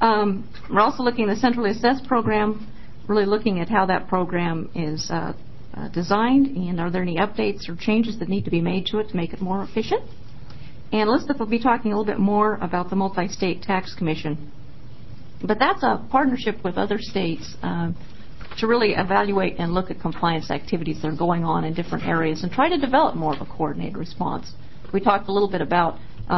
We're also looking at the centrally assessed program, really looking at how that program is designed, and are there any updates or changes that need to be made to it to make it more efficient. And Elizabeth will be talking a little bit more about the Multi-State Tax Commission. But that's a partnership with other states to really evaluate and look at compliance activities that are going on in different areas and try to develop more of a coordinated response. We talked a little bit about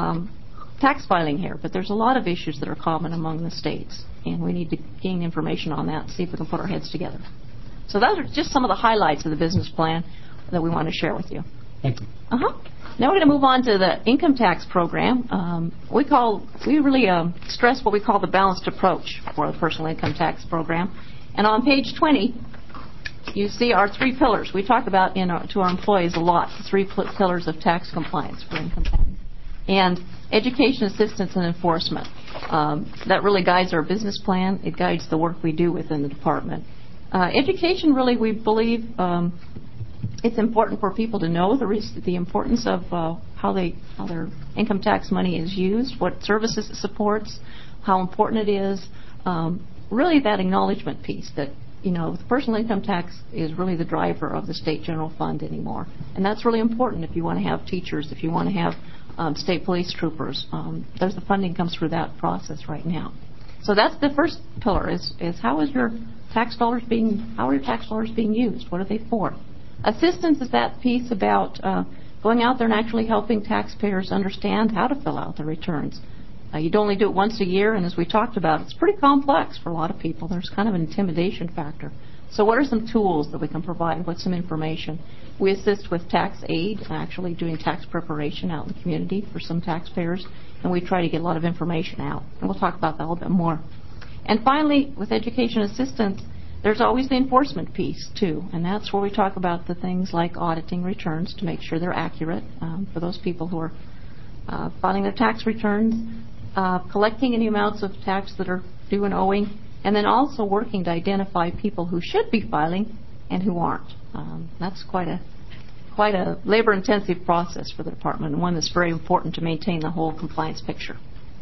tax filing here, but there's a lot of issues that are common among the states, and we need to gain information on that and see if we can put our heads together. So those are just some of the highlights of the business plan that we want to share with you. Thank you. Now we're going to move on to the income tax program. We really stress what we call the balanced approach for the personal income tax program. And on page 20, you see our three pillars. We talk about to our employees a lot, the three pillars of tax compliance for income tax. And education, assistance, and enforcement. That really guides our business plan. It guides the work we do within the department. Education, really, we believe it's important for people to know the importance of how their income tax money is used, what services it supports, how important it is. Really that acknowledgement piece that, the personal income tax is really the driver of the state general fund anymore. And that's really important if you want to have teachers, if you want to have state police troopers. The funding comes through that process right now. So that's the first pillar is how are your tax dollars being used? What are they for? Assistance is that piece about going out there and actually helping taxpayers understand how to fill out their returns. You'd only do it once a year, and as we talked about, it's pretty complex for a lot of people. There's kind of an intimidation factor. So what are some tools that we can provide? What's some information? We assist with tax aid, actually doing tax preparation out in the community for some taxpayers, and we try to get a lot of information out. And we'll talk about that a little bit more. And finally, with education assistance, there's always the enforcement piece, too, and that's where we talk about the things like auditing returns to make sure they're accurate for those people who are filing their tax returns, collecting any amounts of tax that are due and owing, and then also working to identify people who should be filing and who aren't. That's quite a labor-intensive process for the department, and one that's very important to maintain the whole compliance picture.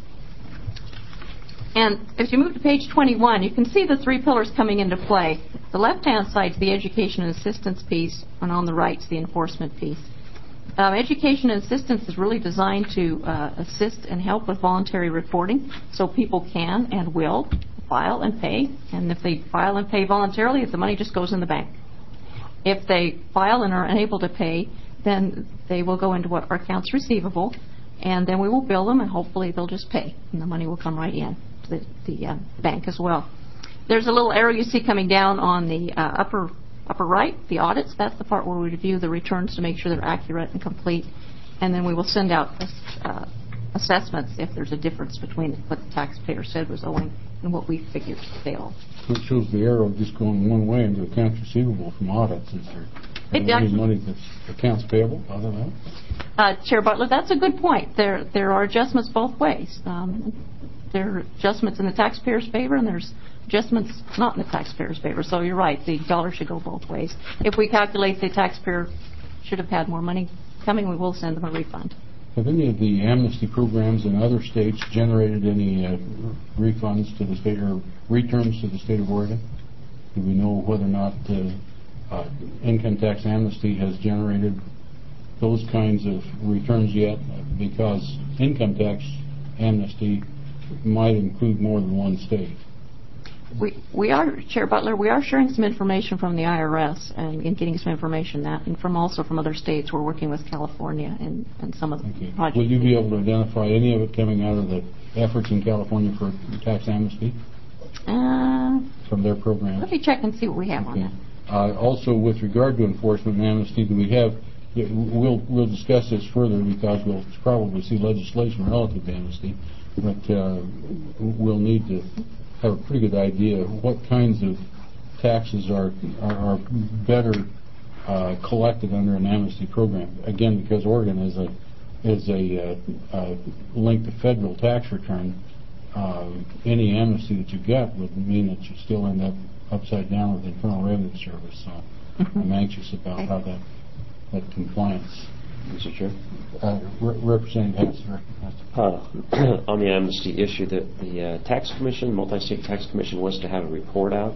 And if you move to page 21, you can see the three pillars coming into play. The left-hand side is the education and assistance piece, and on the right is the enforcement piece. Education and assistance is really designed to assist and help with voluntary reporting, so people can and will file and pay. And if they file and pay voluntarily, the money just goes in the bank. If they file and are unable to pay, then they will go into what our accounts receivable, and then we will bill them, and hopefully they'll just pay, and the money will come right in to the bank as well. There's a little arrow you see coming down on the upper right, the audits. That's the part where we review the returns to make sure they're accurate and complete, and then we will send out assessments if there's a difference between what the taxpayer said was owing and what we figured they owe. So it shows the arrow just going one way into accounts receivable from audits. Is there any money that's accounts payable out of that? Chair Butler, that's a good point. There are adjustments both ways. There are adjustments in the taxpayer's favor, and there's adjustments not in the taxpayer's favor. So you're right, the dollar should go both ways. If we calculate the taxpayer should have had more money coming, we will send them a refund. Have any of the amnesty programs in other states generated any refunds to the state or returns to the state of Oregon? Do we know whether or not income tax amnesty has generated those kinds of returns yet? Because income tax amnesty might include more than one state. We are, Chair Butler, we are sharing some information from the IRS and getting some information and also from other states. We're working with California and some of the projects. Will you be able to identify any of it coming out of the efforts in California for tax amnesty from their program? Let me check and see what we have on that. Also, with regard to enforcement and amnesty, do we have? We'll discuss this further because we'll probably see legislation relative to amnesty, but we'll need to have a pretty good idea of what kinds of taxes are better collected under an amnesty program. Again, because Oregon is a linked to federal tax return, any amnesty that you get would mean that you still end up upside down with the Internal Revenue Service. So I'm anxious about how that compliance. Mr. Chair? Representative Hassler. On the amnesty issue, the tax commission, multi-state tax commission, was to have a report out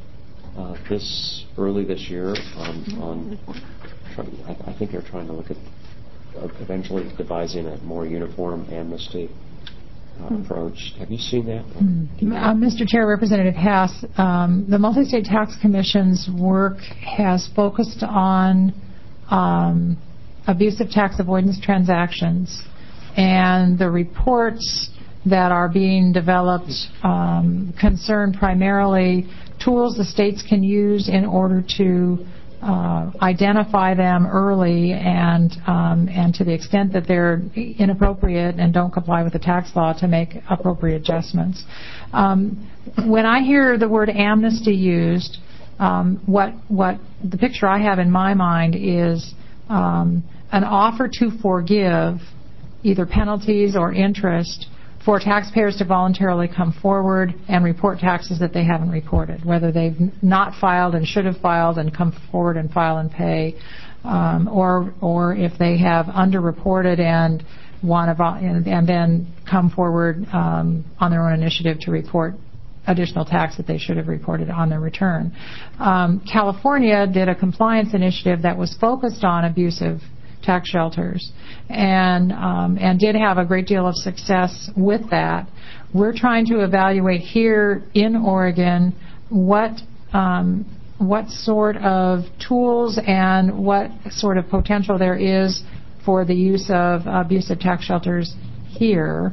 early this year on I think they're trying to look at eventually devising a more uniform amnesty approach. Have you seen that? Mr. Chair, Representative Hass, the multi-state tax commission's work has focused on abusive tax avoidance transactions, and the reports that are being developed concern primarily tools the states can use in order to identify them early and to the extent that they're inappropriate and don't comply with the tax law to make appropriate adjustments. When I hear the word amnesty used, what the picture I have in my mind is an offer to forgive either penalties or interest for taxpayers to voluntarily come forward and report taxes that they haven't reported, whether they've not filed and should have filed and come forward and file and pay, or if they have underreported and and then come forward on their own initiative to report additional tax that they should have reported on their return. California did a compliance initiative that was focused on abusive tax shelters and did have a great deal of success with that. We're trying to evaluate here in Oregon what sort of tools and what sort of potential there is for the use of abusive tax shelters here.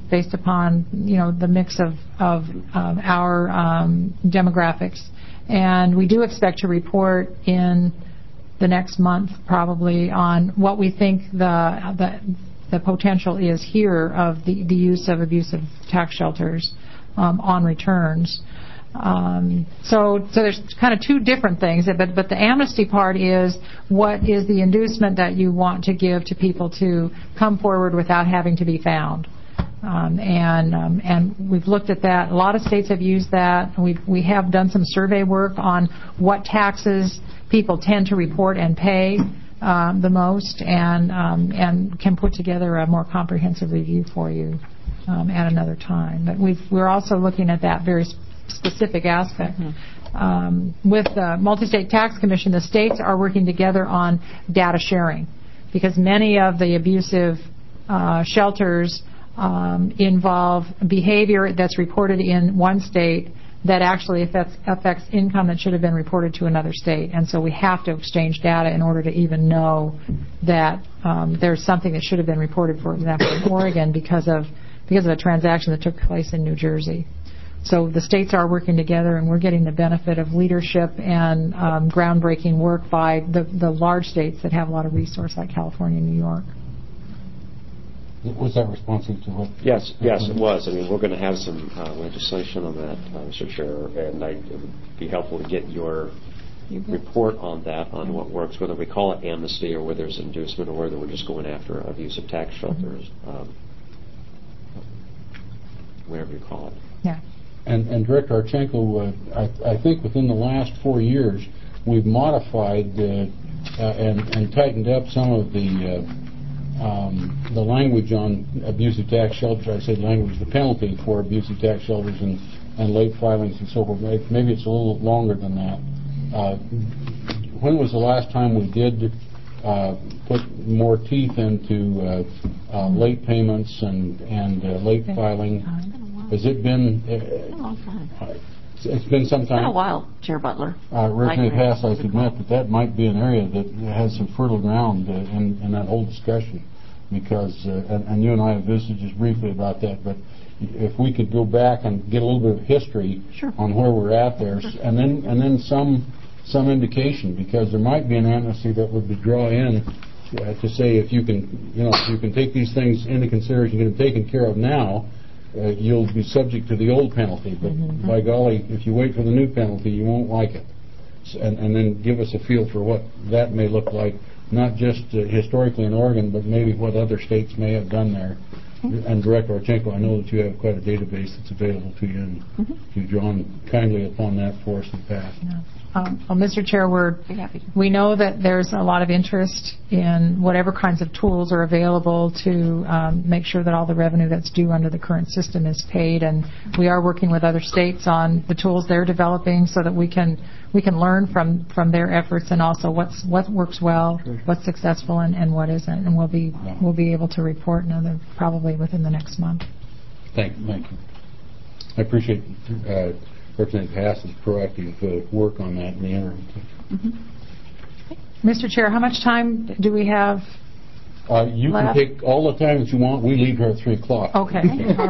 based upon the mix of our demographics. And we do expect to report in the next month probably on what we think the potential is here of the use of abusive tax shelters on returns. So there's kind of two different things, but the amnesty part is what is the inducement that you want to give to people to come forward without having to be found. And we've looked at that. A lot of states have used that. We have done some survey work on what taxes people tend to report and pay the most, and can put together a more comprehensive review for you at another time. But we're also looking at that very specific aspect. With the Multi-State Tax Commission, the states are working together on data sharing, because many of the abusive shelters involve behavior that's reported in one state that actually affects income that should have been reported to another state. And so we have to exchange data in order to even know that there's something that should have been reported, for example, in Oregon because of a transaction that took place in New Jersey. So the states are working together, and we're getting the benefit of leadership and groundbreaking work by the large states that have a lot of resource, like California and New York. Was that responsive to what? Yes, it was. I mean, we're going to have some legislation on that, Mr. Chair, and it would be helpful to get your report on that, on what works, whether we call it amnesty or whether it's inducement or whether we're just going after abusive tax shelters, whatever you call it. Yeah. And Director Archenko, I think within the last 4 years, we've modified and tightened up some of the language on abusive tax shelters. I say language, the penalty for abusive tax shelters and late filings and so forth. Maybe it's a little longer than that. When was the last time we did put more teeth into late payments and late filing? Has it been? It's been a long time. It's been some time. It's been a while, Chair Butler. Representative Hass, I admit that might be an area that has some fertile ground in that whole discussion, because and you and I have visited just briefly about that. But if we could go back and get a little bit of history on where we're at there, and then some indication, because there might be an amnesty that would be draw in to say if you can take these things into consideration, get them taken care of now. You'll be subject to the old penalty, but by golly, if you wait for the new penalty, you won't like it. And then give us a feel for what that may look like, not just historically in Oregon, but maybe what other states may have done there. And Director Archenko, I know that you have quite a database that's available to you, and you've drawn kindly upon that for us in the past. Well, Mr. Chair, we know that there's a lot of interest in whatever kinds of tools are available to make sure that all the revenue that's due under the current system is paid, and we are working with other states on the tools they're developing so that we can learn from their efforts, and also what works well, what's successful, and what isn't, and we'll be able to report probably within the next month. Thank you. I appreciate Representative Hass's proactive work on that in the interim. Mr. Chair, how much time do we have? You can take all the time that you want. We leave here at 3 o'clock. Okay.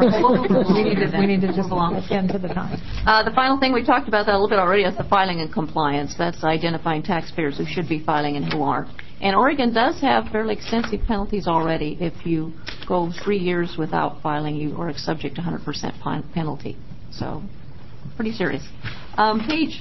We need to just end to the time. The final thing we talked about that a little bit already is the filing and compliance. That's identifying taxpayers who should be filing and who aren't. And Oregon does have fairly extensive penalties already. If you go 3 years without filing, you are subject to 100% penalty. So, pretty serious. Page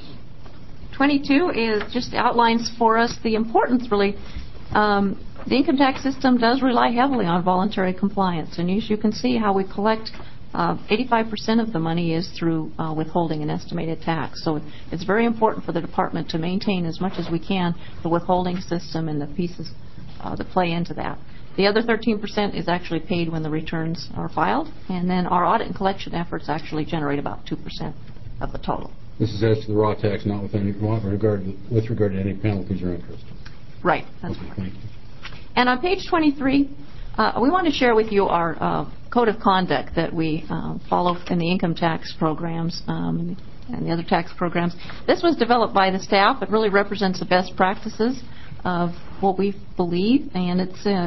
22 just outlines for us the importance, really. The income tax system does rely heavily on voluntary compliance, and as you can see how we collect 85% of the money is through withholding and estimated tax. So it's very important for the department to maintain as much as we can the withholding system and the pieces that play into that. The other 13% is actually paid when the returns are filed, and then our audit and collection efforts actually generate about 2% of the total. This is as to the raw tax, not with regard to any penalties or interest. Right. That's okay, right. Thank you. And on page 23, we want to share with you our code of conduct that we follow in the income tax programs and the other tax programs. This was developed by the staff. It really represents the best practices of what we believe, and it's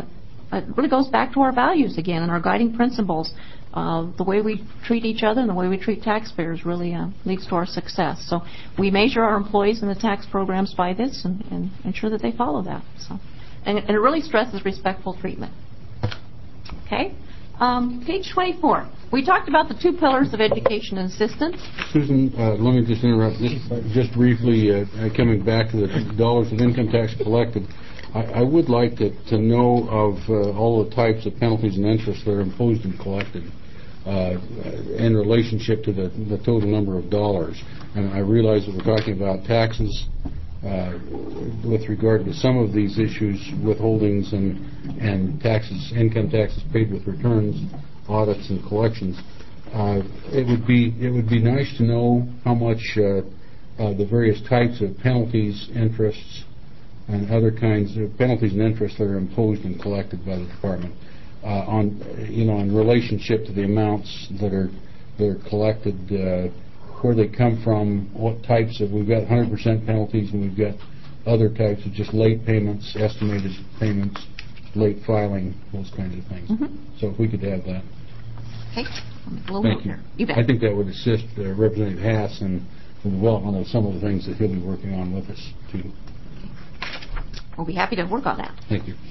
it really goes back to our values again and our guiding principles. The way we treat each other and the way we treat taxpayers really leads to our success. So we measure our employees and the tax programs by this and ensure that they follow that. So, and it really stresses respectful treatment. Okay. Page 24. We talked about the two pillars of education and assistance. Susan, let me just interrupt. Just briefly, coming back to the dollars of income tax collected, I would like to know of all the types of penalties and interests that are imposed and collected in relationship to the total number of dollars. And I realize that we're talking about taxes with regard to some of these issues, withholdings and taxes, income taxes paid with returns, audits and collections. It would be nice to know how much the various types of penalties, interests, and other kinds of penalties and interests that are imposed and collected by the department in relationship to the amounts that are collected, where they come from, what types of. We've got 100% penalties, and we've got other types of just late payments, estimated payments, late filing, those kinds of things. So if we could have that. Okay. Thank you. You bet. I think that would assist Representative Haas in the development of some of the things that he'll be working on with us, too. We'll be happy to work on that. Thank you.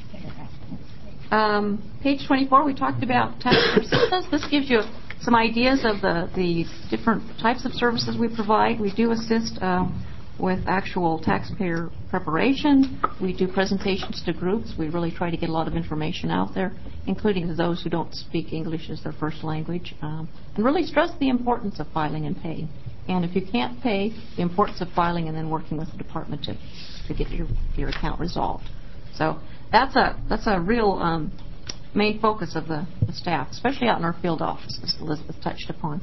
Page 24, we talked about taxpayer assistance. This gives you some ideas of the different types of services we provide. We do assist with actual taxpayer preparation. We do presentations to groups. We really try to get a lot of information out there, including to those who don't speak English as their first language, and really stress the importance of filing and paying. And if you can't pay, the importance of filing and then working with the department to get your account resolved. So that's a real main focus of the staff, especially out in our field office, as Elizabeth touched upon.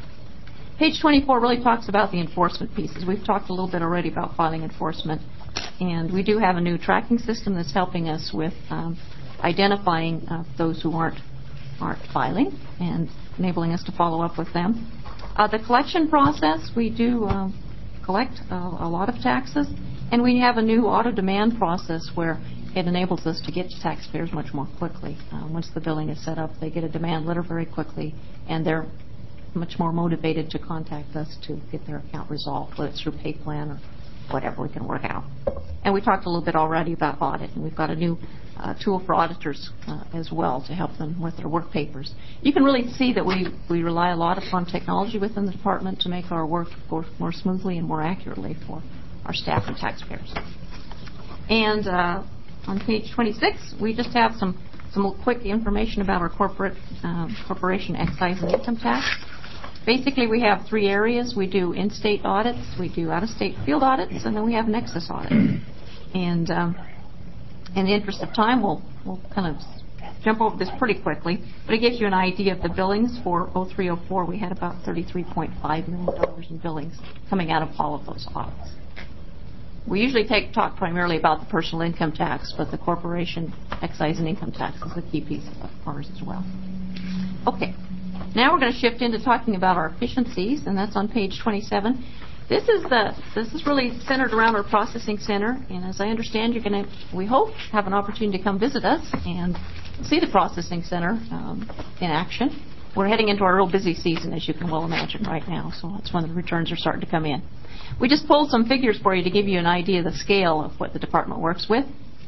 Page 24 really talks about the enforcement pieces. We've talked a little bit already about filing enforcement, and we do have a new tracking system that's helping us with identifying those who aren't filing and enabling us to follow up with them. The collection process, we do collect a lot of taxes, and we have a new auto demand process where it enables us to get to taxpayers much more quickly. Once the billing is set up, they get a demand letter very quickly, and they're much more motivated to contact us to get their account resolved, whether it's through pay plan or whatever we can work out. And we talked a little bit already about audit, and we've got a new tool for auditors as well to help them with their work papers. You can really see that we rely a lot upon technology within the department to make our work go more smoothly and more accurately for our staff and taxpayers. And on page 26, we just have some quick information about our corporation excise and income tax. Basically, we have three areas. We do in-state audits, we do out-of-state field audits, and then we have nexus audit. And in the interest of time, we'll kind of jump over this pretty quickly, but it gives you an idea of the billings for 0304. We had about $33.5 million in billings coming out of all of those audits. We usually talk primarily about the personal income tax, but the corporation excise and income tax is a key piece of ours as well. Okay. Now we're going to shift into talking about our efficiencies, and that's on page 27. This is really centered around our processing center, and as I understand, you're going to, we hope, have an opportunity to come visit us and see the processing center in action. We're heading into our real busy season, as you can well imagine right now, so that's when the returns are starting to come in. We just pulled some figures for you to give you an idea of the scale of what the department works with.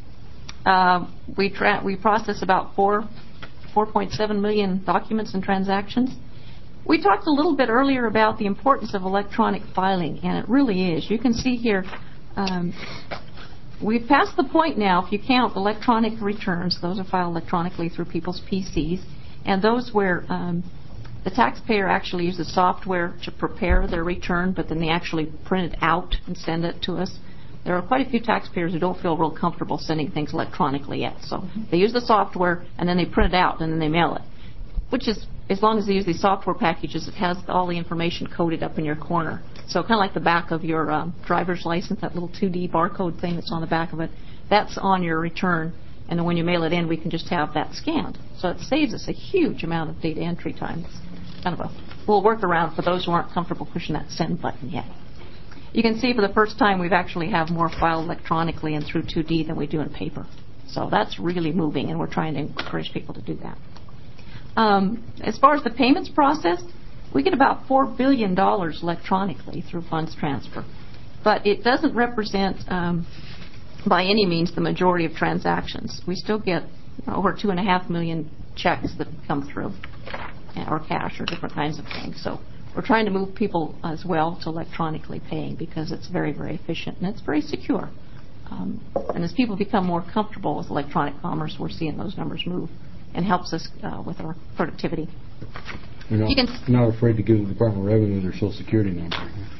We process about 4.7 million documents and transactions. We talked a little bit earlier about the importance of electronic filing, and it really is. You can see here, we've passed the point now, if you count electronic returns, those are filed electronically through people's PCs, and those where the taxpayer actually uses software to prepare their return, but then they actually print it out and send it to us. There are quite a few taxpayers who don't feel real comfortable sending things electronically yet. So they use the software, and then they print it out, and then they mail it, which is, as long as they use these software packages, it has all the information coded up in your corner. So kind of like the back of your driver's license, that little 2D barcode thing that's on the back of it, that's on your return. And then when you mail it in, we can just have that scanned. So it saves us a huge amount of data entry time. It's kind of a little workaround for those who aren't comfortable pushing that send button yet. You can see for the first time we've actually have more filed electronically and through 2D than we do in paper. So that's really moving, and we're trying to encourage people to do that. As far as the payments process, we get about $4 billion electronically through funds transfer. But it doesn't represent, by any means, the majority of transactions. We still get over 2.5 million checks that come through, or cash, or different kinds of things. So we're trying to move people as well to electronically paying because it's very, very efficient and it's very secure. And as people become more comfortable with electronic commerce, we're seeing those numbers move and helps us with our productivity. You're not afraid to give the Department of Revenue their Social Security number.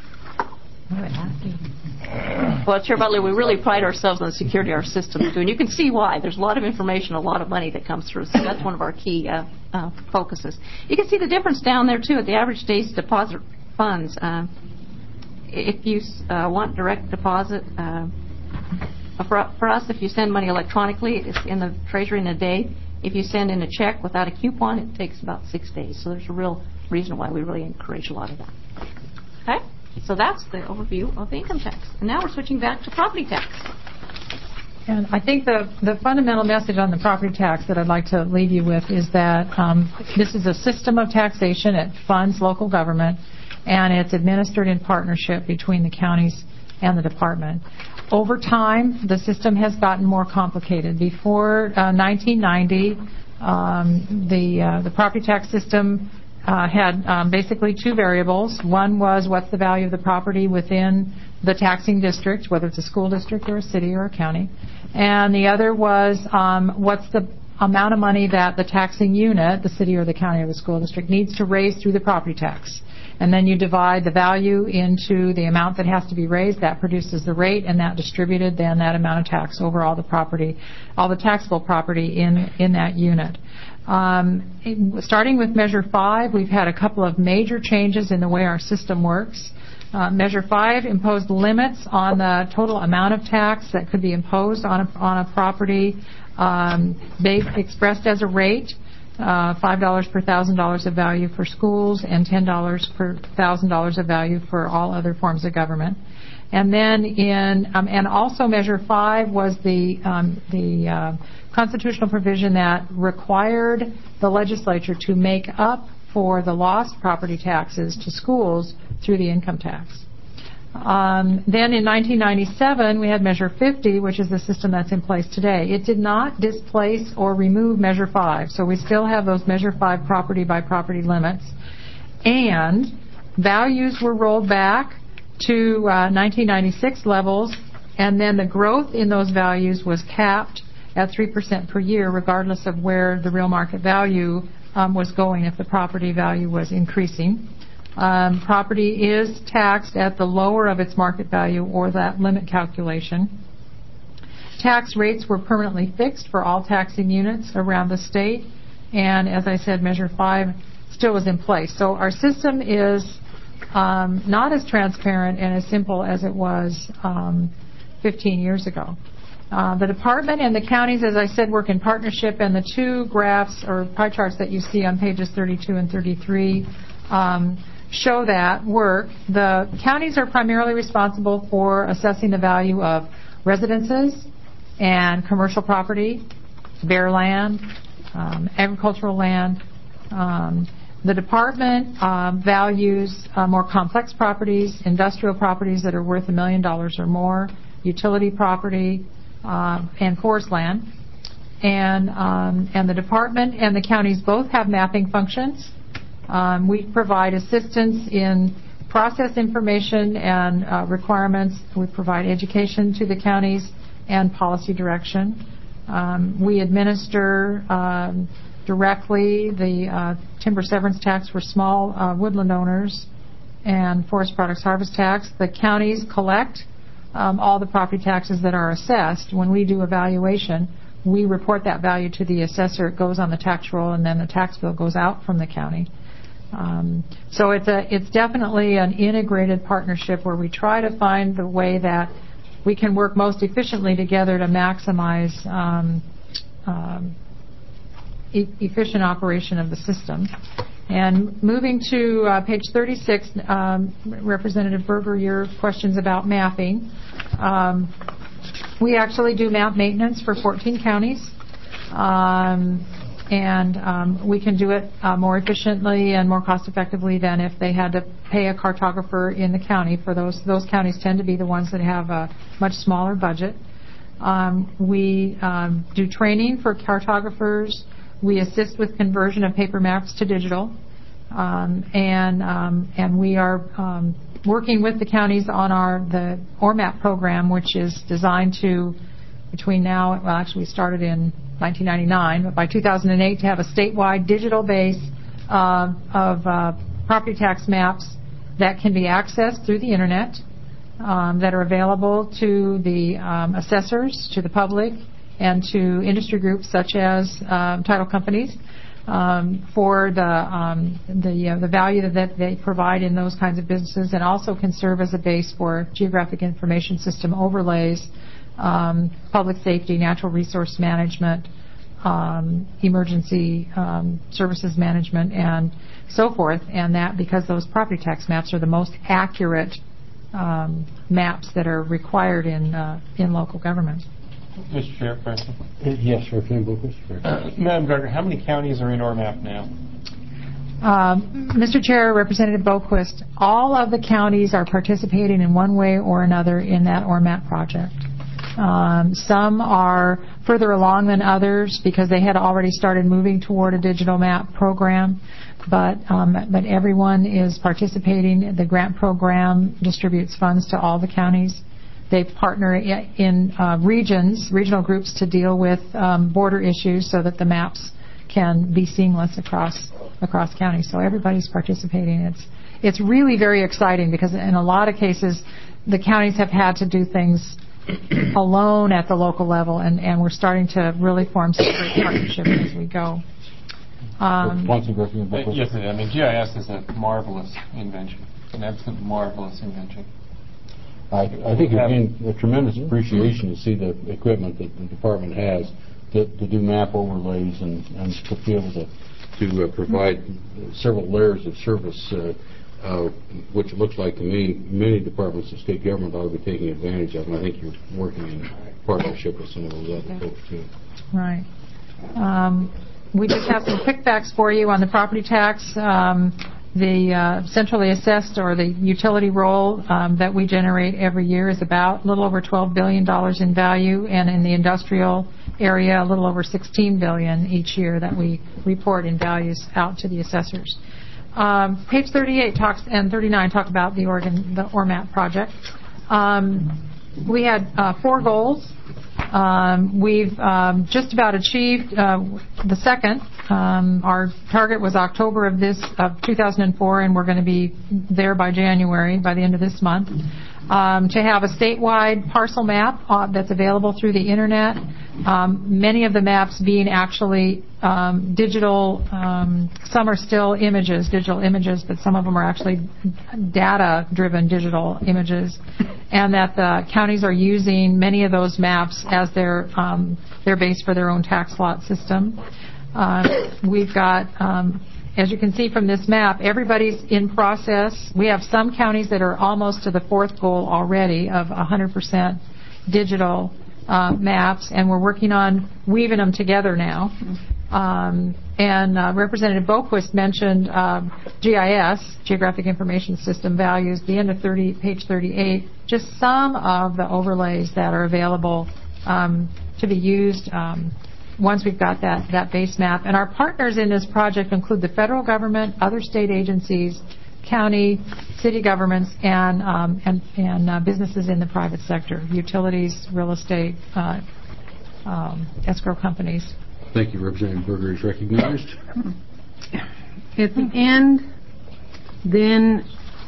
Well, Chair Butler, we really pride ourselves on the security of our system, and you can see why. There's a lot of information, a lot of money that comes through, so that's one of our key focuses. You can see the difference down there, too, at the average days deposit funds. If you want direct deposit, for us, if you send money electronically, it's in the Treasury in a day. If you send in a check without a coupon, it takes about 6 days. So there's a real reason why we really encourage a lot of that. Okay? So that's the overview of income tax. And now we're switching back to property tax. And I think the fundamental message on the property tax that I'd like to leave you with is that this is a system of taxation. It funds local government, and it's administered in partnership between the counties and the department. Over time, the system has gotten more complicated. Before 1990, the property tax system had basically two variables. One was what's the value of the property within the taxing district, whether it's a school district or a city or a county. And the other was what's the amount of money that the taxing unit, the city or the county or the school district, needs to raise through the property tax. And then you divide the value into the amount that has to be raised. That produces the rate, and that distributed then that amount of tax over all the property, all the taxable property in that unit. Starting with Measure 5, we've had a couple of major changes in the way our system works. Measure 5 imposed limits on the total amount of tax that could be imposed on a property expressed as a rate. $5 per $1,000 of value for schools and $10 per $1,000 of value for all other forms of government. And then and also Measure 5 was the constitutional provision that required the legislature to make up for the lost property taxes to schools through the income tax. Then in 1997, we had Measure 50, which is the system that's in place today. It did not displace or remove Measure 5, so we still have those Measure 5 property by property limits. And values were rolled back to 1996 levels, and then the growth in those values was capped at 3% per year, regardless of where the real market value was going, if the property value was increasing. Property is taxed at the lower of its market value or that limit calculation. Tax rates were permanently fixed for all taxing units around the state, and as I said, Measure 5 still is in place. So our system is not as transparent and as simple as it was 15 years ago. The department and the counties, as I said, work in partnership, and the two graphs or pie charts that you see on pages 32 and 33 show that work. The counties are primarily responsible for assessing the value of residences and commercial property, bare land, agricultural land. The department values more complex properties, industrial properties that are worth $1 million or more, utility property, and forest land. And the department and the counties both have mapping functions. We provide assistance in process information and requirements. We provide education to the counties and policy direction. We administer directly the timber severance tax for small woodland owners and forest products harvest tax. The counties collect all the property taxes that are assessed. When we do evaluation, we report that value to the assessor. It goes on the tax roll, and then the tax bill goes out from the county. So it's definitely an integrated partnership where we try to find the way that we can work most efficiently together to maximize efficient operation of the system. And moving to page 36, Representative Berger, your questions about mapping. We actually do map maintenance for 14 counties. And we can do it more efficiently and more cost effectively than if they had to pay a cartographer in the county. For those counties tend to be the ones that have a much smaller budget. We do training for cartographers. We assist with conversion of paper maps to digital, and we are working with the counties on the ORMAP program, which is designed to, between now, well, actually we started in 1999, but by 2008 to have a statewide digital base of property tax maps that can be accessed through the internet, that are available to the assessors, to the public, and to industry groups such as title companies for the value that they provide in those kinds of businesses, and also can serve as a base for geographic information system overlays, public safety, natural resource management, emergency services management, and so forth. And that because those property tax maps are the most accurate maps that are required in local government. Mr. Chair, question. Yes, Representative Boquist. Madam Director, how many counties are in ORMAP now? Mr. Chair, Representative Boquist, all of the counties are participating in one way or another in that ORMAP project. Some are further along than others because they had already started moving toward a digital map program, but everyone is participating. The grant program distributes funds to all the counties. They partner in regional groups to deal with border issues so that the maps can be seamless across counties. So everybody's participating. It's really very exciting because in a lot of cases the counties have had to do things alone at the local level, and we're starting to really form some great partnerships as we go. Yes, I mean, GIS is a marvelous invention, an absolute marvelous invention. I think again a tremendous appreciation to see the equipment that the department has to do map overlays and to be able to provide several layers of service, which it looks like to me many departments of state government ought to be taking advantage of, and I think you're working in partnership with some of those other folks too. Right. We just have some quick facts for you on the property tax. The centrally assessed or the utility roll that we generate every year is about a little over $12 billion in value, and in the industrial area a little over $16 billion each year that we report in values out to the assessors. Page 38 and 39 talk about the ORMAP project. We had 4 goals. We've just about achieved the second. Our target was October of 2004, and we're going to be there by January, by the end of this month. To have a statewide parcel map that's available through the internet. Many of the maps being actually digital. Some are still digital images, but some of them are actually data-driven digital images, and that the counties are using many of those maps as their base for their own tax lot system. We've got, as you can see from this map, everybody's in process. We have some counties that are almost to the 4th goal already of 100% digital maps, and we're working on weaving them together now. And Representative Boquist mentioned GIS, Geographic Information System values, the end of page 38, just some of the overlays that are available to be used once we've got that base map. And our partners in this project include the federal government, other state agencies, county, city governments, and businesses in the private sector, utilities, real estate, escrow companies. Thank you. Representative Berger is recognized. At the end, then,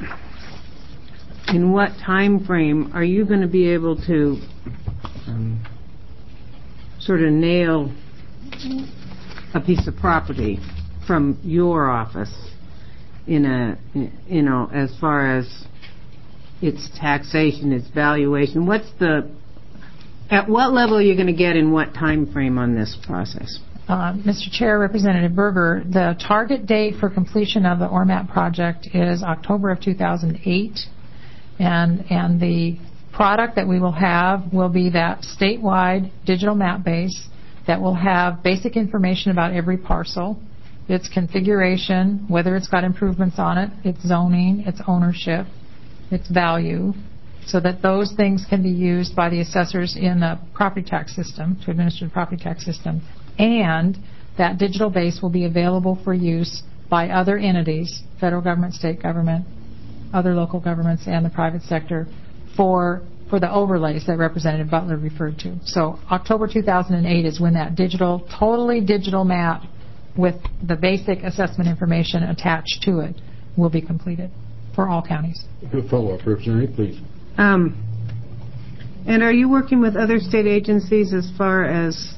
in what time frame are you going to be able to sort of nail a piece of property from your office as far as its taxation, its valuation? At what level are you going to get in what time frame on this process? Mr. Chair, Representative Berger, the target date for completion of the ORMAP project is October of 2008, and the product that we will have will be that statewide digital map base that will have basic information about every parcel, its configuration, whether it's got improvements on it, its zoning, its ownership, its value, so that those things can be used by the assessors in the property tax system, to administer the property tax system. And that digital base will be available for use by other entities, federal government, state government, other local governments, and the private sector for the overlays that Representative Butler referred to. So October 2008 is when that totally digital map with the basic assessment information attached to it will be completed for all counties. Good follow-up, Representative, please. And are you working with other state agencies as far as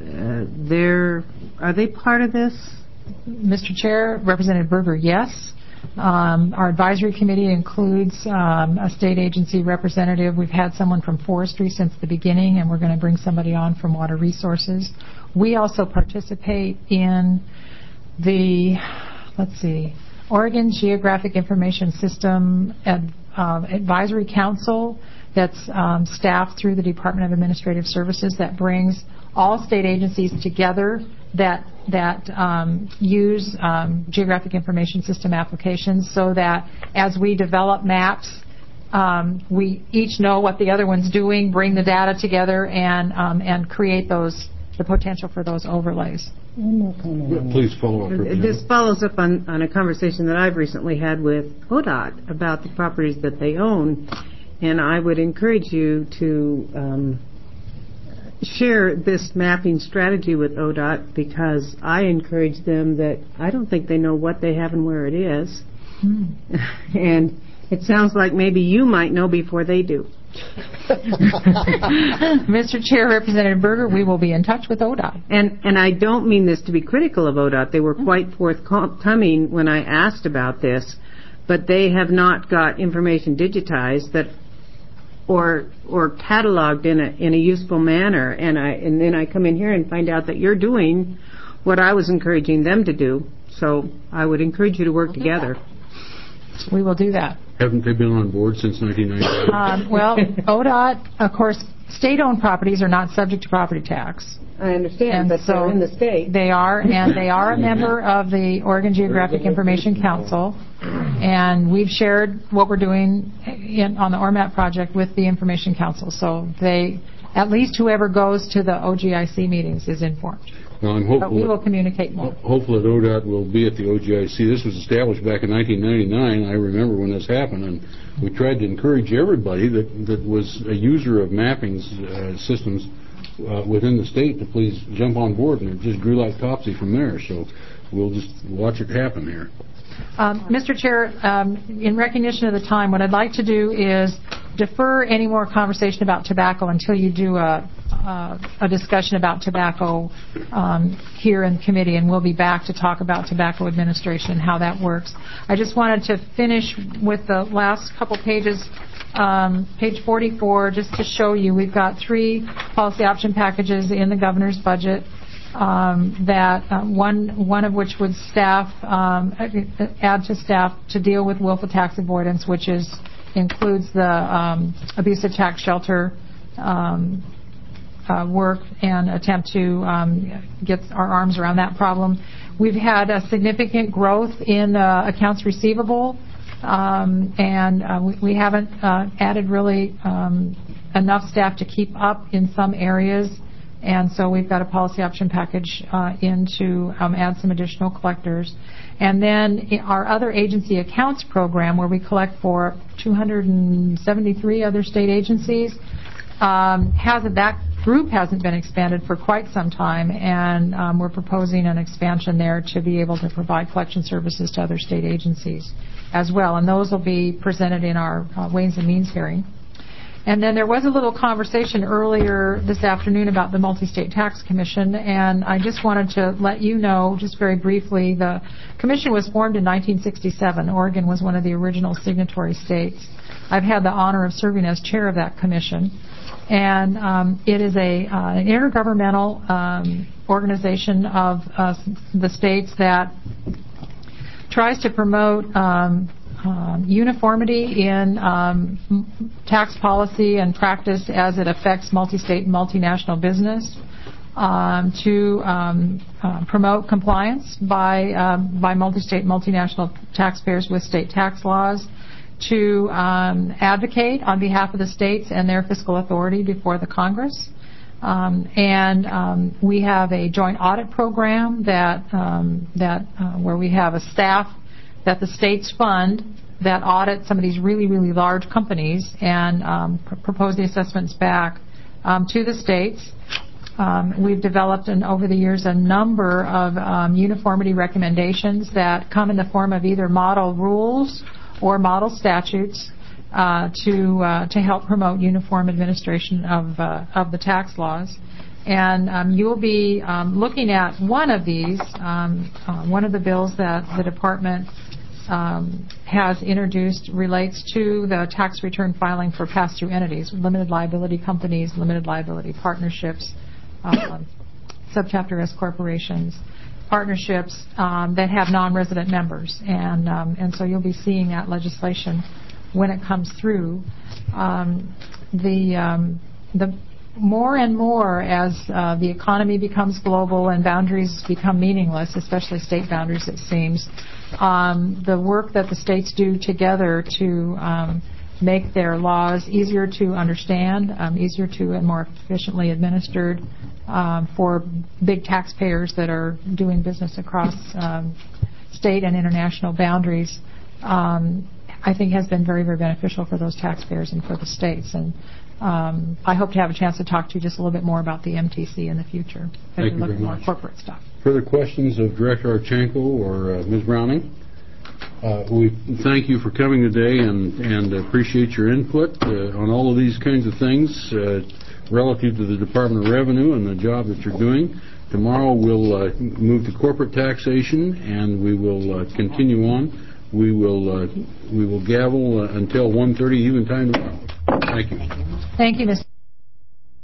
are they part of this? Mr. Chair, Representative Berger, yes. Our advisory committee includes a state agency representative. We've had someone from forestry since the beginning, and we're going to bring somebody on from water resources. We also participate in the, Oregon Geographic Information System Advisory Council that's staffed through the Department of Administrative Services that brings all state agencies together that use geographic information system applications, so that as we develop maps, we each know what the other one's doing, bring the data together, and create the potential for those overlays. Please follow up, Representative. This follows up on a conversation that I've recently had with ODOT about the properties that they own, and I would encourage you to share this mapping strategy with ODOT, because I encourage them that I don't think they know what they have and where it is. And it sounds like maybe you might know before they do. Mr. Chair, Representative Berger, we will be in touch with ODOT. And I don't mean this to be critical of ODOT. They were quite forthcoming when I asked about this, but they have not got information digitized that or cataloged in a useful manner. And then I come in here and find out that you're doing what I was encouraging them to do. So I would encourage you to work together. We will do that. Haven't they been on board since 1999? Well, ODOT, of course, state-owned properties are not subject to property tax. I understand, but they're in the state. They are, and they are a member of the Oregon Geographic Information Council. And we've shared what we're doing on the ORMAP project with the Information Council. So at least whoever goes to the OGIC meetings is informed. Well, but we will communicate more. Hopefully ODOT will be at the OGIC. This was established back in 1999. I remember when this happened, and we tried to encourage everybody that was a user of mapping systems within the state to please jump on board, and it just grew like topsy from there. So we'll just watch it happen here. Mr. Chair, in recognition of the time, what I'd like to do is defer any more conversation about tobacco until you do a discussion about tobacco here in committee, and we'll be back to talk about tobacco administration and how that works. I just wanted to finish with the last couple pages, page 44, just to show you we've got 3 policy option packages in the governor's budget. One of which would add to staff to deal with willful tax avoidance, which includes the abusive tax shelter work and attempt to get our arms around that problem. We've had a significant growth in accounts receivable, and we haven't added really enough staff to keep up in some areas. And so we've got a policy option package in to add some additional collectors. And then our other agency accounts program, where we collect for 273 other state agencies, that group hasn't been expanded for quite some time, and we're proposing an expansion there to be able to provide collection services to other state agencies as well. And those will be presented in our Ways and Means hearing. And then there was a little conversation earlier this afternoon about the Multi-State Tax Commission, and I just wanted to let you know, just very briefly, the commission was formed in 1967. Oregon was one of the original signatory states. I've had the honor of serving as chair of that commission, and it is an intergovernmental organization of the states that tries to promote uniformity in tax policy and practice as it affects multi-state and multinational business, to promote compliance by multi-state, multinational taxpayers with state tax laws, to advocate on behalf of the states and their fiscal authority before the Congress. We have a joint audit program where we have a staff that the states fund that audit some of these really, really large companies and propose the assessments back to the states. We've developed over the years a number of uniformity recommendations that come in the form of either model rules or model statutes to help promote uniform administration of the tax laws. And you'll be looking at one of these, one of the bills that the department has introduced relates to the tax return filing for pass-through entities, limited liability companies, limited liability partnerships, subchapter S corporations, partnerships that have non-resident members. And so you'll be seeing that legislation when it comes through. The more and more as the economy becomes global and boundaries become meaningless, especially state boundaries, it seems, the work that the states do together to make their laws easier to understand, easier to and more efficiently administered for big taxpayers that are doing business across state and international boundaries, I think has been very, very beneficial for those taxpayers and for the states. And I hope to have a chance to talk to you just a little bit more about the MTC in the future. Thank you very much. More corporate stuff. Further questions of Director Archenko or Ms. Browning? We thank you for coming today and appreciate your input on all of these kinds of things relative to the Department of Revenue and the job that you're doing. Tomorrow we'll move to corporate taxation and we will continue on. We will gavel until 1:30 even time tomorrow. Thank you. Thank you, Mr.